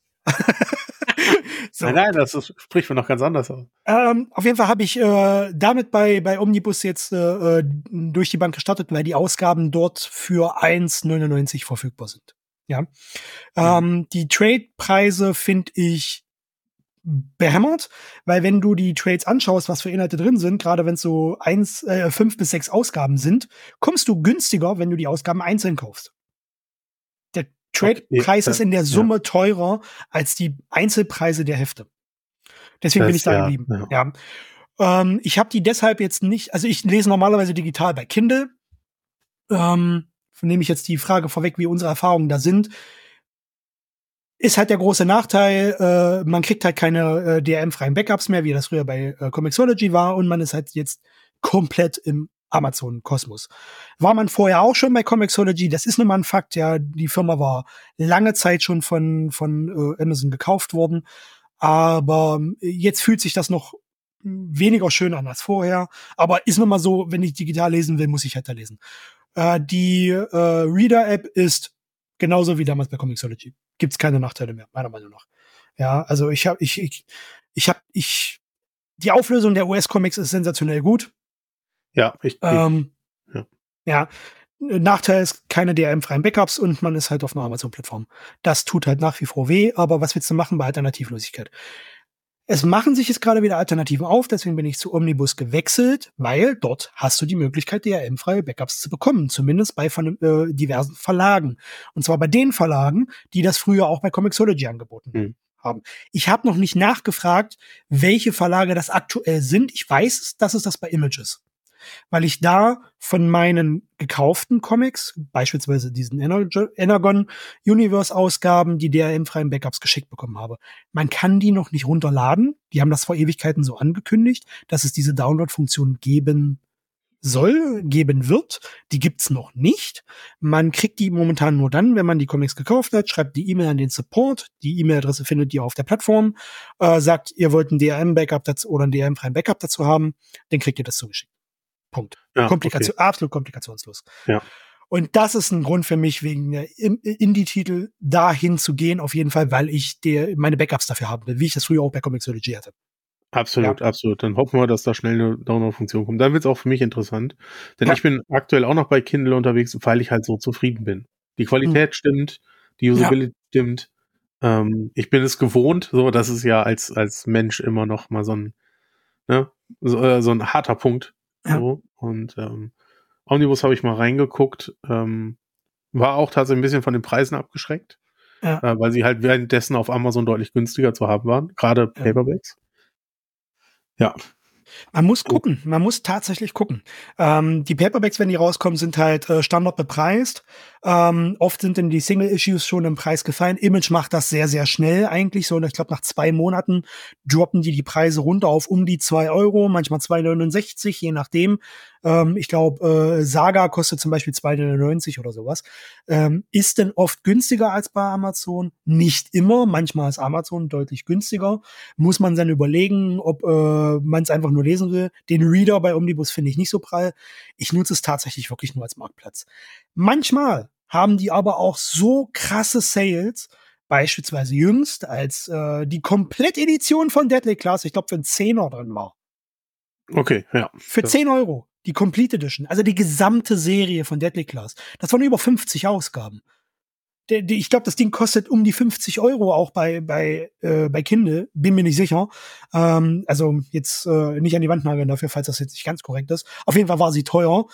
S1: So. Nein, das spricht mir noch ganz anders aus.
S2: Auf jeden Fall habe ich damit bei Omnibus jetzt durch die Bank gestartet, weil die Ausgaben dort für 1,99 verfügbar sind. Ja. Die Trade-Preise finde ich behämmert, weil wenn du die Trades anschaust, was für Inhalte drin sind, gerade wenn es so 5 bis 6 Ausgaben sind, kommst du günstiger, wenn du die Ausgaben einzeln kaufst. Der Trade-Preis ist in der Summe teurer als die Einzelpreise der Hefte. Deswegen bin ich da geblieben. Ja. Ich habe die deshalb jetzt nicht, also ich lese normalerweise digital bei Kindle. Nehme ich jetzt die Frage vorweg, wie unsere Erfahrungen da sind. Ist halt der große Nachteil, man kriegt halt keine DRM-freien Backups mehr, wie das früher bei Comixology war, und man ist halt jetzt komplett im Amazon-Kosmos. War man vorher auch schon bei Comixology, das ist nun mal ein Fakt, ja, die Firma war lange Zeit schon von Amazon gekauft worden, aber jetzt fühlt sich das noch weniger schön an als vorher, aber ist nun mal so, wenn ich digital lesen will, muss ich halt da lesen. Die Reader-App ist genauso wie damals bei Comixology. Gibt's keine Nachteile mehr, meiner Meinung nach. Ja, also die Auflösung der US-Comics ist sensationell gut.
S1: Ja,
S2: ja. Nachteil ist keine DRM-freien Backups und man ist halt auf einer Amazon-Plattform. Das tut halt nach wie vor weh, aber was willst du machen bei Alternativlosigkeit? Es machen sich jetzt gerade wieder Alternativen auf, deswegen bin ich zu Omnibus gewechselt, weil dort hast du die Möglichkeit, DRM-freie Backups zu bekommen, zumindest bei diversen Verlagen. Und zwar bei den Verlagen, die das früher auch bei Comixology angeboten haben. Ich habe noch nicht nachgefragt, welche Verlage das aktuell sind. Ich weiß, dass es das bei Image ist. Weil ich da von meinen gekauften Comics, beispielsweise diesen Energon Universe Ausgaben, die DRM-freien Backups geschickt bekommen habe. Man kann die noch nicht runterladen. Die haben das vor Ewigkeiten so angekündigt, dass es diese Download-Funktion geben wird. Die gibt's noch nicht. Man kriegt die momentan nur dann, wenn man die Comics gekauft hat, schreibt die E-Mail an den Support. Die E-Mail-Adresse findet ihr auf der Plattform. Sagt, ihr wollt ein DRM-Backup dazu oder einen DRM-freien Backup dazu haben, dann kriegt ihr das zugeschickt. Punkt.
S1: Ja,
S2: absolut komplikationslos.
S1: Ja.
S2: Und das ist ein Grund für mich, wegen der Indie-Titel dahin zu gehen, auf jeden Fall, weil ich meine Backups dafür haben will, wie ich das früher auch bei Comixology hatte.
S1: Absolut. Dann hoffen wir, dass da schnell eine Download-Funktion kommt. Dann wird es auch für mich interessant. Denn ich bin aktuell auch noch bei Kindle unterwegs, weil ich halt so zufrieden bin. Die Qualität stimmt, die Usability stimmt. Ich bin es gewohnt, so, das ist ja als Mensch immer noch mal so ein harter Punkt.
S2: Ja.
S1: So. Und Omnibus habe ich mal reingeguckt. War auch tatsächlich ein bisschen von den Preisen abgeschreckt,
S2: Ja.
S1: weil sie halt währenddessen auf Amazon deutlich günstiger zu haben waren, gerade
S2: Ja.
S1: Paperbacks. Ja.
S2: Man muss gucken, man muss tatsächlich gucken. Die Paperbacks, wenn die rauskommen, sind halt Standard bepreist. Oft sind dann die Single-Issues schon im Preis gefallen. Image macht das sehr, sehr schnell eigentlich so. Und ich glaube, nach 2 Monaten droppen die Preise runter auf um die 2 Euro, manchmal 2,69, je nachdem. Ich glaube, Saga kostet zum Beispiel 2,99 oder sowas. Ist denn oft günstiger als bei Amazon? Nicht immer. Manchmal ist Amazon deutlich günstiger. Muss man dann überlegen, ob man es einfach nur lesen will. Den Reader bei Omnibus finde ich nicht so prall. Ich nutze es tatsächlich wirklich nur als Marktplatz. Manchmal haben die aber auch so krasse Sales, beispielsweise jüngst, als die Komplettedition von Deadly Class, ich glaube, für einen Zehner drin war.
S1: Okay, ja.
S2: Für 10 Euro. Die Complete Edition. Also die gesamte Serie von Deadly Class. Das waren über 50 Ausgaben. Ich glaube, das Ding kostet um die 50 Euro auch bei Kindle. Bin mir nicht sicher. Also jetzt nicht an die Wand nageln dafür, falls das jetzt nicht ganz korrekt ist. Auf jeden Fall war sie teuer.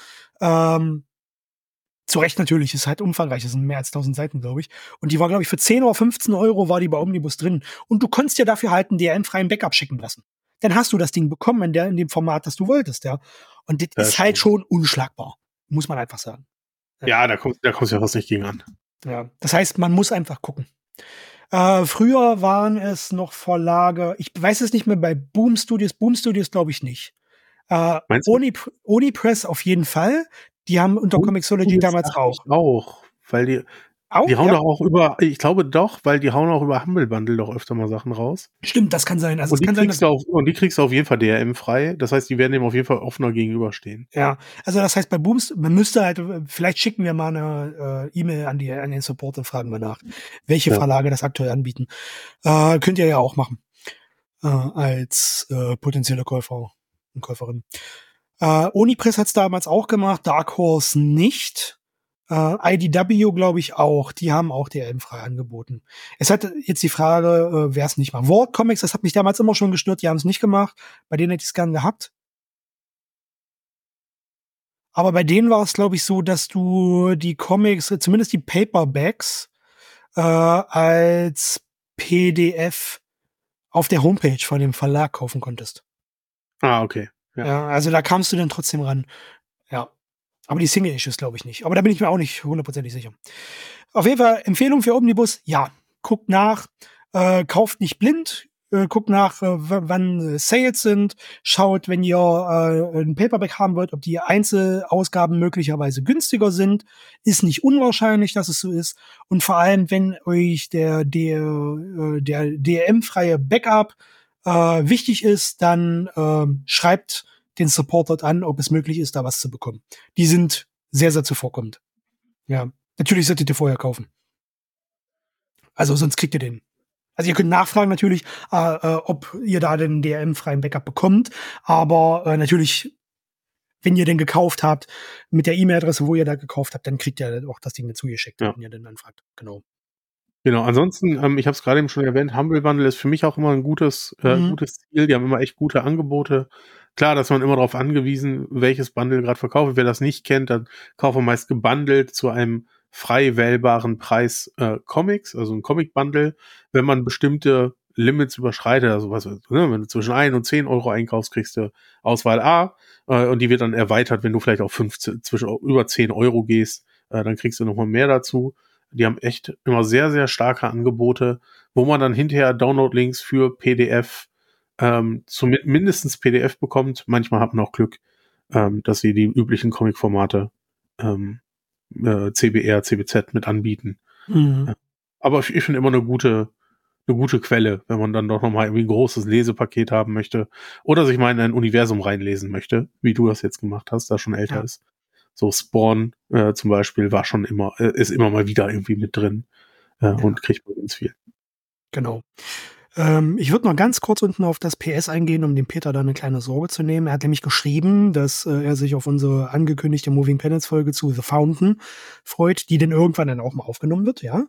S2: Zu Recht natürlich, ist halt umfangreich. Das sind mehr als 1000 Seiten, glaube ich. Und die war, glaube ich, für 10 oder 15 Euro war die bei Omnibus drin. Und du konntest dir dafür halt einen DRM-freien Backup schicken lassen. Dann hast du das Ding bekommen in dem Format, das du wolltest, ja. Und das ist halt schon unschlagbar. Muss man einfach sagen.
S1: Ja, da kommst du ja fast nicht gegen an.
S2: Ja, das heißt, man muss einfach gucken. Früher waren es noch ich weiß es nicht mehr, bei Boom Studios glaube ich nicht. Onipress auf jeden Fall. Die haben unter Comixology damals auch.
S1: Weil die hauen doch auch ich glaube doch, weil die hauen auch über Humble Bundle doch öfter mal Sachen raus.
S2: Stimmt, das kann sein. Also
S1: und die kriegst du auf jeden Fall DRM frei. Das heißt, die werden dem auf jeden Fall offener gegenüberstehen.
S2: Ja, also das heißt, bei Booms, man müsste halt, vielleicht schicken wir mal eine E-Mail an den Support und fragen mal nach, welche Verlage das aktuell anbieten. Könnt ihr ja auch machen. Als potenzielle Käufer und Käuferin. Onipress hat's damals auch gemacht, Dark Horse nicht. IDW glaube ich auch. Die haben auch DRM-frei angeboten. Es hat jetzt die Frage, wer es nicht macht. World Comics, das hat mich damals immer schon gestört, die haben es nicht gemacht. Bei denen hätte ich es gern gehabt. Aber bei denen war es, glaube ich, so, dass du die Comics, zumindest die Paperbacks, als PDF auf der Homepage von dem Verlag kaufen konntest.
S1: Ah, okay.
S2: Ja, also da kamst du dann trotzdem ran. Ja. Aber die Single-Issues glaube ich nicht. Aber da bin ich mir auch nicht hundertprozentig sicher. Auf jeden Fall Empfehlung für Omnibus. Ja, guckt nach. Kauft nicht blind. Guckt nach, wann Sales sind. Schaut, wenn ihr ein Paperback haben wollt, ob die Einzelausgaben möglicherweise günstiger sind. Ist nicht unwahrscheinlich, dass es so ist. Und vor allem, wenn euch der DRM-freie Backup wichtig ist, dann schreibt den Support dort an, ob es möglich ist, da was zu bekommen. Die sind sehr, sehr zuvorkommend. Ja, natürlich solltet ihr vorher kaufen. Also sonst kriegt ihr den. Also ihr könnt nachfragen natürlich, ob ihr da den DRM-freien Backup bekommt. Aber natürlich, wenn ihr den gekauft habt, mit der E-Mail-Adresse, wo ihr da gekauft habt, dann kriegt ihr auch das Ding dazu geschickt, wenn ihr den anfragt. Genau.
S1: Genau, ansonsten, ich habe es gerade eben schon erwähnt, Humble Bundle ist für mich auch immer ein gutes Ziel. Die haben immer echt gute Angebote. Klar, dass man immer darauf angewiesen, welches Bundle gerade verkauft. Wer das nicht kennt, dann kauft man meist gebundelt zu einem frei wählbaren Preis Comics, also ein Comic-Bundle. Wenn man bestimmte Limits überschreitet, also wenn du zwischen 1 und 10 Euro einkaufst, kriegst du Auswahl A und die wird dann erweitert, wenn du vielleicht auf über 10 Euro gehst, dann kriegst du nochmal mehr dazu. Die haben echt immer sehr, sehr starke Angebote, wo man dann hinterher Download-Links für PDF mindestens PDF bekommt. Manchmal hat man auch Glück, dass sie die üblichen Comic-Formate CBR, CBZ mit anbieten.
S2: Mhm.
S1: Aber ich finde immer eine gute Quelle, wenn man dann doch nochmal irgendwie ein großes Lesepaket haben möchte oder sich mal in ein Universum reinlesen möchte, wie du das jetzt gemacht hast, das schon älter ist. So Spawn zum Beispiel ist immer mal wieder irgendwie mit drin und kriegt man ganz viel.
S2: Genau. Ich würde noch ganz kurz unten auf das PS eingehen, um dem Peter da eine kleine Sorge zu nehmen. Er hat nämlich geschrieben, dass er sich auf unsere angekündigte Moving Planets Folge zu The Fountain freut, die denn irgendwann dann auch mal aufgenommen wird, ja.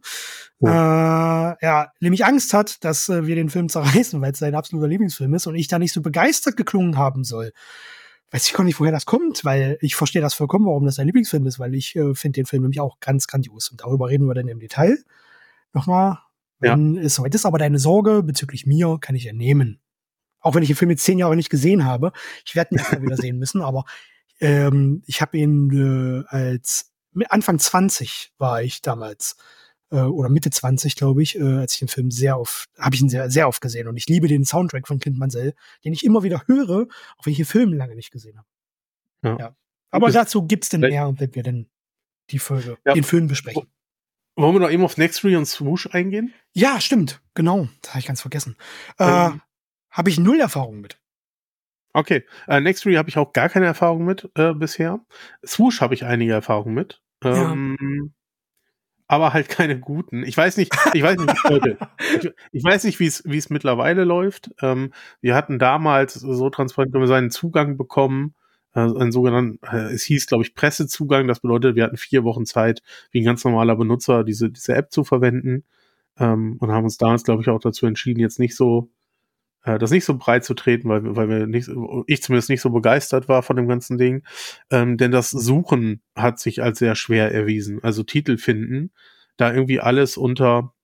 S2: Er nämlich Angst hat, dass wir den Film zerreißen, weil es sein absoluter Lieblingsfilm ist und ich da nicht so begeistert geklungen haben soll. weiß ich gar nicht, woher das kommt, weil ich verstehe das vollkommen, warum das dein Lieblingsfilm ist, weil ich finde den Film nämlich auch ganz grandios. Und darüber reden wir dann im Detail nochmal, wenn es soweit ist. Aber deine Sorge bezüglich mir kann ich entnehmen. Auch wenn ich den Film jetzt 10 Jahre nicht gesehen habe. Ich werde ihn erst mal wieder sehen müssen, aber ich habe ihn als Anfang 20 war ich damals oder Mitte 20, glaube ich, als ich den Film habe ich ihn sehr, sehr oft gesehen. Und ich liebe den Soundtrack von Clint Mansell, den ich immer wieder höre, auch wenn ich den Film lange nicht gesehen habe. Ja. Aber dazu gibt's denn mehr, wenn wir denn den Film besprechen.
S1: Wollen wir noch eben auf Nextry und Swoosh eingehen?
S2: Ja, stimmt. Genau. Das habe ich ganz vergessen. Habe ich 0 Erfahrung mit.
S1: Okay. Nextry habe ich auch gar keine Erfahrung mit bisher. Swoosh habe ich einige Erfahrungen mit. Aber halt keine guten. Ich weiß nicht, wie es heute. Ich weiß nicht, wie es mittlerweile läuft. Wir hatten damals so transparent seinen Zugang bekommen, einen sogenannten, es hieß, glaube ich, Pressezugang. Das bedeutet, wir hatten 4 Wochen Zeit, wie ein ganz normaler Benutzer, diese App zu verwenden. Und haben uns damals, glaube ich, auch dazu entschieden, jetzt nicht so das nicht so breit zu treten, weil ich zumindest nicht so begeistert war von dem ganzen Ding. Denn das Suchen hat sich als sehr schwer erwiesen. Also Titel finden, da irgendwie alles unter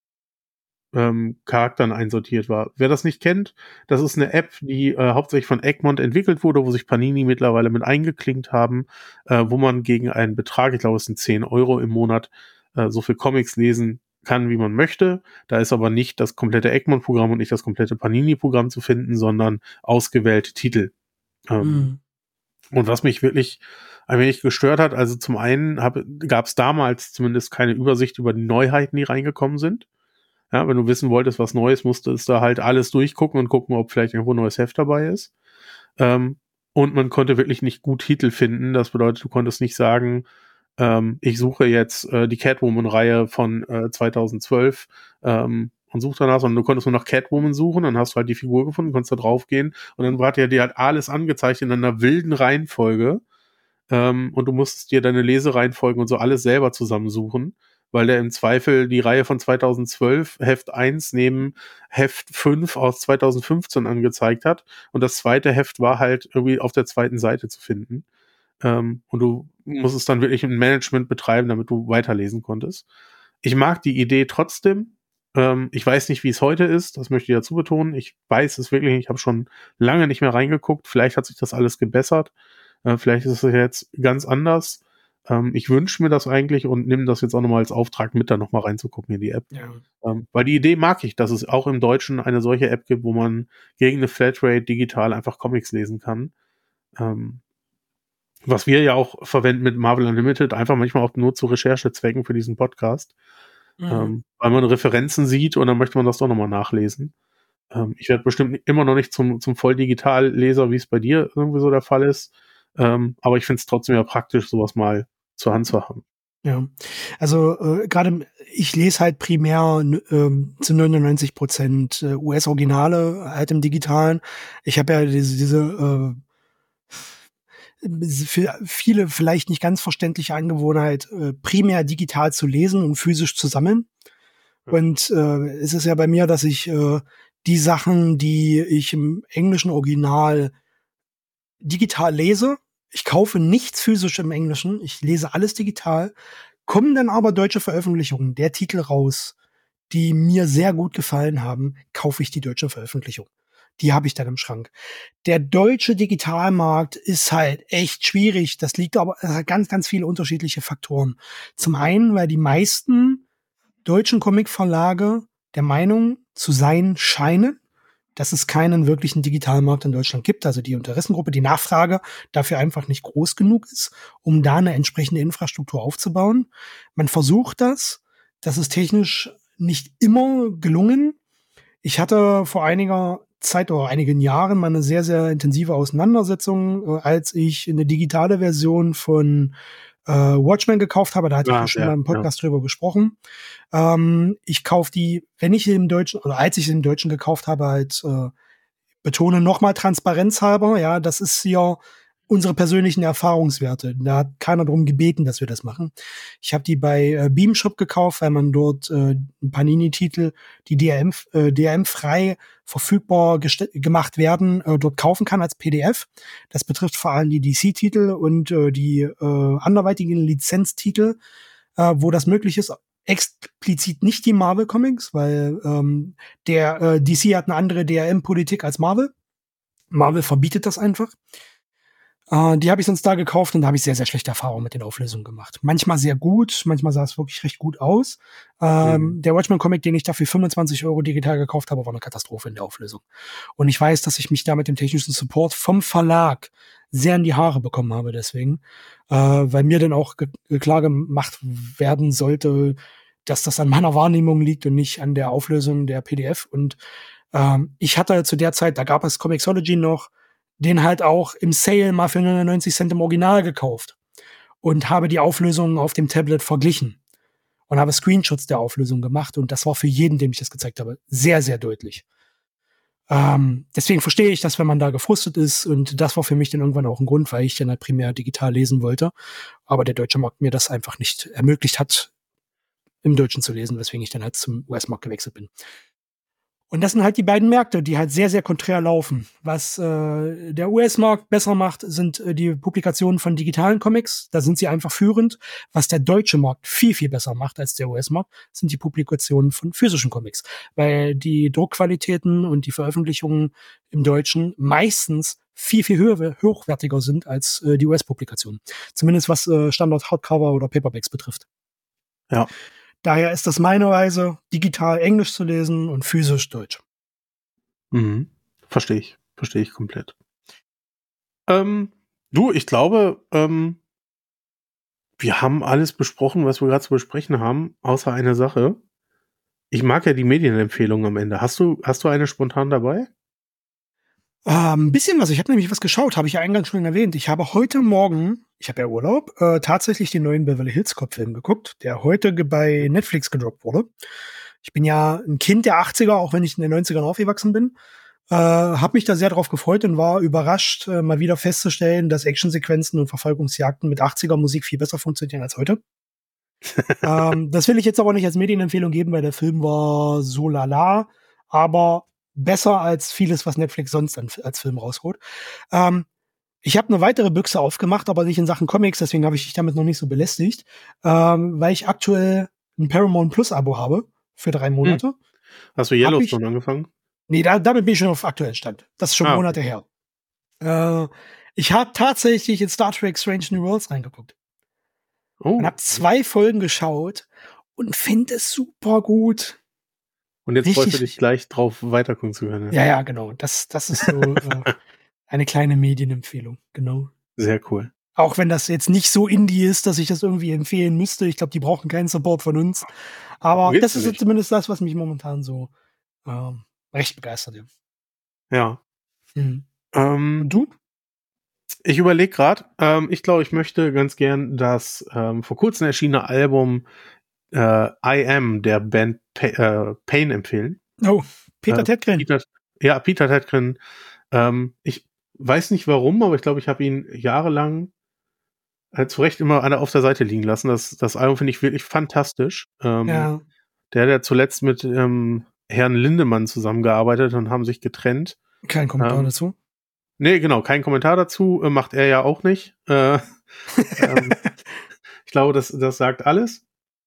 S1: Charakteren einsortiert war. Wer das nicht kennt, das ist eine App, die hauptsächlich von Egmont entwickelt wurde, wo sich Panini mittlerweile mit eingeklinkt haben, wo man gegen einen Betrag, ich glaube es sind 10 Euro im Monat, so viel Comics lesen kann, wie man möchte. Da ist aber nicht das komplette Egmont-Programm und nicht das komplette Panini-Programm zu finden, sondern ausgewählte Titel. Und was mich wirklich ein wenig gestört hat, also zum einen gab es damals zumindest keine Übersicht über die Neuheiten, die reingekommen sind. Ja, wenn du wissen wolltest, was Neues, musstest du halt alles durchgucken und gucken, ob vielleicht irgendwo ein neues Heft dabei ist. Und man konnte wirklich nicht gut Titel finden. Das bedeutet, du konntest nicht sagen, ich suche jetzt die Catwoman-Reihe von 2012 und suche danach, sondern du konntest nur nach Catwoman suchen, dann hast du halt die Figur gefunden, konntest da drauf gehen und dann war dir halt alles angezeigt in einer wilden Reihenfolge und du musstest dir deine Lesereihenfolgen und so alles selber zusammensuchen, weil der im Zweifel die Reihe von 2012 Heft 1 neben Heft 5 aus 2015 angezeigt hat und das zweite Heft war halt irgendwie auf der zweiten Seite zu finden. Und du musstest dann wirklich ein Management betreiben, damit du weiterlesen konntest. Ich mag die Idee trotzdem. Ich weiß nicht, wie es heute ist, das möchte ich dazu betonen. Ich weiß es wirklich nicht, ich habe schon lange nicht mehr reingeguckt. Vielleicht hat sich das alles gebessert. Vielleicht ist es jetzt ganz anders. Ich wünsche mir das eigentlich und nehme das jetzt auch nochmal als Auftrag mit, da nochmal reinzugucken in die App.
S2: Ja.
S1: Weil die Idee mag ich, dass es auch im Deutschen eine solche App gibt, wo man gegen eine Flatrate digital einfach Comics lesen kann. Was wir ja auch verwenden mit Marvel Unlimited, einfach manchmal auch nur zu Recherchezwecken für diesen Podcast. Weil man Referenzen sieht und dann möchte man das doch nochmal nachlesen. Ich werde bestimmt immer noch nicht zum Volldigitalleser, wie es bei dir irgendwie so der Fall ist. Aber ich finde es trotzdem ja praktisch, sowas mal zur Hand zu haben.
S2: Ja, also gerade ich lese halt primär zu 99% US-Originale halt im Digitalen. Ich habe ja diese für viele vielleicht nicht ganz verständliche Angewohnheit, primär digital zu lesen und physisch zu sammeln. Und es ist ja bei mir, dass ich die Sachen, die ich im englischen Original digital lese, ich kaufe nichts physisch im Englischen, ich lese alles digital, kommen dann aber deutsche Veröffentlichungen, der Titel raus, die mir sehr gut gefallen haben, kaufe ich die deutsche Veröffentlichung. Die habe ich dann im Schrank. Der deutsche Digitalmarkt ist halt echt schwierig. Das liegt aber ganz, ganz viele unterschiedliche Faktoren. Zum einen, weil die meisten deutschen Comicverlage der Meinung zu sein scheinen, dass es keinen wirklichen Digitalmarkt in Deutschland gibt. Also die Interessengruppe, die Nachfrage dafür einfach nicht groß genug ist, um da eine entsprechende Infrastruktur aufzubauen. Man versucht das. Das ist technisch nicht immer gelungen. Ich hatte vor einiger Zeit oder einigen Jahren mal eine sehr, sehr intensive Auseinandersetzung, als ich eine digitale Version von Watchmen gekauft habe. Da hatte ich schon mal im Podcast drüber gesprochen. Ich kaufe die, wenn ich im Deutschen, oder als ich im Deutschen gekauft habe, halt betone nochmal transparenzhalber, ja, das ist ja unsere persönlichen Erfahrungswerte. Da hat keiner darum gebeten, dass wir das machen. Ich habe die bei Beam Shop gekauft, weil man dort Panini-Titel, die DRM-frei verfügbar gemacht werden, dort kaufen kann als PDF. Das betrifft vor allem die DC-Titel und die anderweitigen Lizenztitel, wo das möglich ist. Explizit nicht die Marvel Comics, weil der DC hat eine andere DRM-Politik als Marvel. Marvel verbietet das einfach. Die habe ich sonst da gekauft und da habe ich sehr, sehr schlechte Erfahrungen mit den Auflösungen gemacht. Manchmal sehr gut, manchmal sah es wirklich recht gut aus. Der Watchmen-Comic, den ich dafür 25 € digital gekauft habe, war eine Katastrophe in der Auflösung. Und ich weiß, dass ich mich da mit dem technischen Support vom Verlag sehr in die Haare bekommen habe deswegen, weil mir dann auch klar gemacht werden sollte, dass das an meiner Wahrnehmung liegt und nicht an der Auflösung der PDF. Und ich hatte zu der Zeit, da gab es Comixology noch, den halt auch im Sale mal für 99 Cent im Original gekauft und habe die Auflösung auf dem Tablet verglichen und habe Screenshots der Auflösung gemacht und das war für jeden, dem ich das gezeigt habe, sehr, sehr deutlich. Deswegen verstehe ich das, wenn man da gefrustet ist und das war für mich dann irgendwann auch ein Grund, weil ich dann halt primär digital lesen wollte, aber der deutsche Markt mir das einfach nicht ermöglicht hat, im Deutschen zu lesen, weswegen ich dann halt zum US-Markt gewechselt bin. Und das sind halt die beiden Märkte, die halt sehr, sehr konträr laufen. Was der US-Markt besser macht, sind die Publikationen von digitalen Comics. Da sind sie einfach führend. Was der deutsche Markt viel, viel besser macht als der US-Markt, sind die Publikationen von physischen Comics. Weil die Druckqualitäten und die Veröffentlichungen im Deutschen meistens viel, viel hochwertiger sind als die US-Publikationen. Zumindest was Standard-Hardcover oder Paperbacks betrifft.
S1: Ja.
S2: Daher ist das meine Weise, digital Englisch zu lesen und physisch Deutsch.
S1: Verstehe ich komplett. Ich glaube, wir haben alles besprochen, was wir gerade zu besprechen haben, außer eine Sache. Ich mag ja die Medienempfehlung am Ende. Hast du eine spontan dabei?
S2: Ein bisschen was. Ich habe nämlich was geschaut, habe ich ja eingangs schon erwähnt. Ich habe heute Morgen, ich habe ja Urlaub, tatsächlich den neuen Beverly Hills Cop-Film geguckt, der heute bei Netflix gedroppt wurde. Ich bin ja ein Kind der 80er, auch wenn ich in den 90ern aufgewachsen bin. Habe mich da sehr drauf gefreut und war überrascht, mal wieder festzustellen, dass Actionsequenzen und Verfolgungsjagden mit 80er Musik viel besser funktionieren als heute. Das will ich jetzt aber nicht als Medienempfehlung geben, weil der Film war so lala, aber besser als vieles, was Netflix sonst als Film rausholt. Ich habe eine weitere Büchse aufgemacht, aber nicht in Sachen Comics, deswegen habe ich dich damit noch nicht so belästigt, weil ich aktuell ein Paramount Plus Abo habe für 3 Monate.
S1: Hast du Yellowstone angefangen?
S2: Nee, damit bin ich schon auf aktuellen Stand. Das ist schon Monate her. Ich habe tatsächlich in Star Trek Strange New Worlds reingeguckt. Und habe 2 Folgen geschaut und finde es super gut.
S1: Und jetzt freust du dich gleich drauf, weiter gucken zu können.
S2: Ja, genau. Das ist so eine kleine Medienempfehlung, genau.
S1: Sehr cool.
S2: Auch wenn das jetzt nicht so Indie ist, dass ich das irgendwie empfehlen müsste. Ich glaube, die brauchen keinen Support von uns. Aber das ist zumindest das, was mich momentan so recht begeistert.
S1: Ja.
S2: Und du?
S1: Ich überlege gerade, ich glaube, ich möchte ganz gern das vor kurzem erschienene Album I Am der Band Pain empfehlen.
S2: Oh, Peter Tätgren.
S1: Peter Tätgren. Ich weiß nicht warum, aber ich glaube, ich habe ihn jahrelang zu Recht immer auf der Seite liegen lassen. Das Album finde ich wirklich fantastisch. Der hat zuletzt mit Herrn Lindemann zusammengearbeitet und haben sich getrennt.
S2: Kein Kommentar dazu?
S1: Nee, genau, kein Kommentar dazu. Macht er ja auch nicht. Ich glaube, das sagt alles.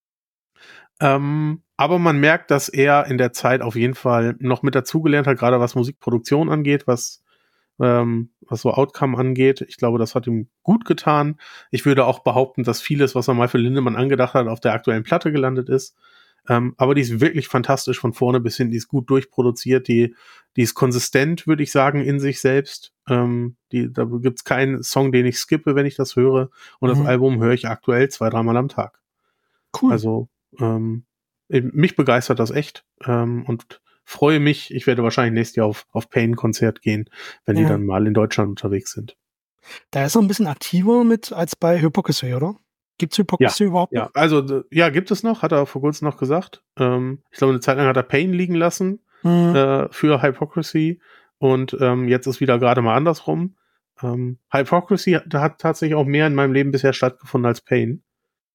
S1: Aber man merkt, dass er in der Zeit auf jeden Fall noch mit dazugelernt hat, gerade was Musikproduktion angeht, was so Outcome angeht. Ich glaube, das hat ihm gut getan. Ich würde auch behaupten, dass vieles, was er mal für Lindemann angedacht hat, auf der aktuellen Platte gelandet ist. Aber die ist wirklich fantastisch von vorne bis hin. Die ist gut durchproduziert. Die ist konsistent, würde ich sagen, in sich selbst. Da gibt's keinen Song, den ich skippe, wenn ich das höre. Und das Album höre ich aktuell 2-3 Mal am Tag.
S2: Cool.
S1: Also mich begeistert das echt. Und freue mich, ich werde wahrscheinlich nächstes Jahr auf Pain-Konzert gehen, wenn die dann mal in Deutschland unterwegs sind.
S2: Da ist er ein bisschen aktiver als bei Hypocrisy, oder? Gibt's Hypocrisy überhaupt noch?
S1: Ja, also gibt es noch, hat er vor kurzem noch gesagt. Ich glaube, eine Zeit lang hat er Pain liegen lassen für Hypocrisy und jetzt ist wieder gerade mal andersrum. Hypocrisy hat tatsächlich auch mehr in meinem Leben bisher stattgefunden als Pain.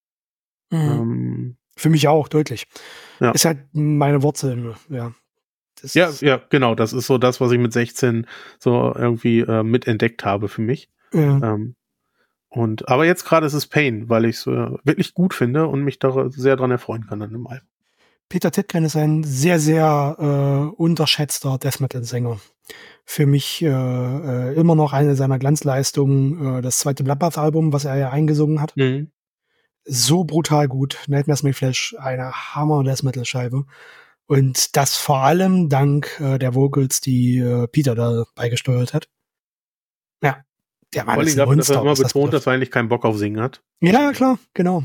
S2: Für mich auch, deutlich.
S1: Ja.
S2: Ist halt meine Wurzeln, ja.
S1: Ja, genau. Das ist so das, was ich mit 16 so irgendwie mitentdeckt habe für mich.
S2: Ja.
S1: Aber jetzt gerade ist es Pain, weil ich es wirklich gut finde und mich da sehr dran erfreuen kann an dem Album.
S2: Peter Tätgen ist ein sehr, sehr unterschätzter Death Metal-Sänger. Für mich immer noch eine seiner Glanzleistungen, das zweite Bloodbath-Album, was er ja eingesungen hat.
S1: Mhm.
S2: So brutal gut. Nightmares May Flash, eine Hammer-Death Metal-Scheibe. Und das vor allem dank der Vocals, die Peter da beigesteuert hat. Ja, der Mann ist ein
S1: dafür,
S2: Monster.
S1: dass er immer betont, dass er eigentlich keinen Bock auf Singen hat.
S2: Ja, klar, genau.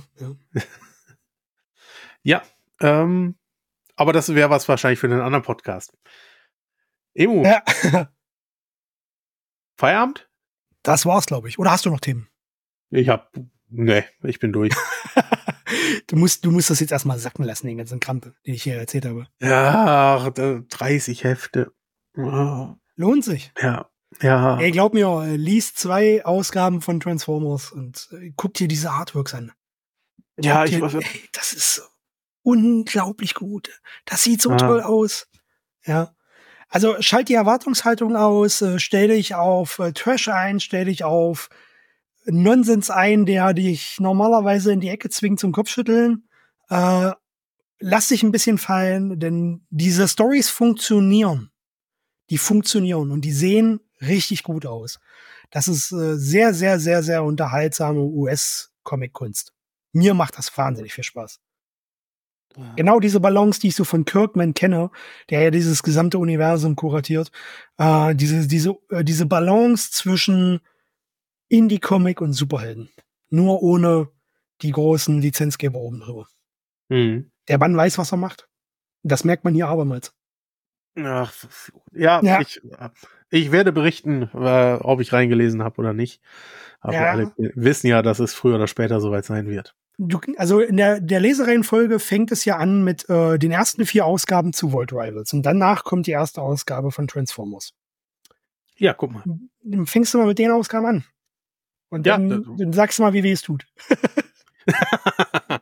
S1: Ja, aber das wäre was wahrscheinlich für einen anderen Podcast. Emu.
S2: Ja.
S1: Feierabend?
S2: Das war's, glaube ich. Oder hast du noch Themen?
S1: Ich bin durch.
S2: Du musst das jetzt erstmal sacken lassen, den ganzen Krampe, den ich hier erzählt habe.
S1: Ja, 30 Hefte. Oh.
S2: Lohnt sich.
S1: Ja.
S2: Ey, glaub mir, lies 2 Ausgaben von Transformers und guck dir diese Artworks an.
S1: Ja,
S2: das ist so unglaublich gut. Das sieht so toll aus. Ja. Also schalt die Erwartungshaltung aus, stell dich auf Trash ein, stell dich auf Nonsens ein, der dich normalerweise in die Ecke zwingt zum Kopfschütteln. Lass dich ein bisschen fallen, denn diese Storys funktionieren. Die funktionieren und die sehen richtig gut aus. Das ist sehr, sehr, sehr, sehr unterhaltsame US-Comic-Kunst. Mir macht das wahnsinnig viel Spaß. Genau diese Balance, die ich so von Kirkman kenne, der ja dieses gesamte Universum kuratiert, diese Balance zwischen Indie-Comic und Superhelden. Nur ohne die großen Lizenzgeber oben drüber.
S1: Mhm.
S2: Der Mann weiß, was er macht. Das merkt man hier abermals.
S1: Ach, ja. Ich werde berichten, ob ich reingelesen habe oder nicht. Aber alle wissen ja, dass es früher oder später soweit sein wird.
S2: Also in der Lesereihenfolge fängt es ja an mit den ersten 4 Ausgaben zu World Rivals. Und danach kommt die erste Ausgabe von Transformers.
S1: Ja, guck mal.
S2: Dann fängst du mal mit den Ausgaben an. Und dann sagst du mal, wie weh es tut.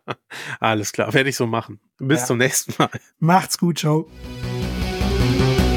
S1: Alles klar, werde ich so machen. Bis zum nächsten Mal.
S2: Macht's gut, ciao.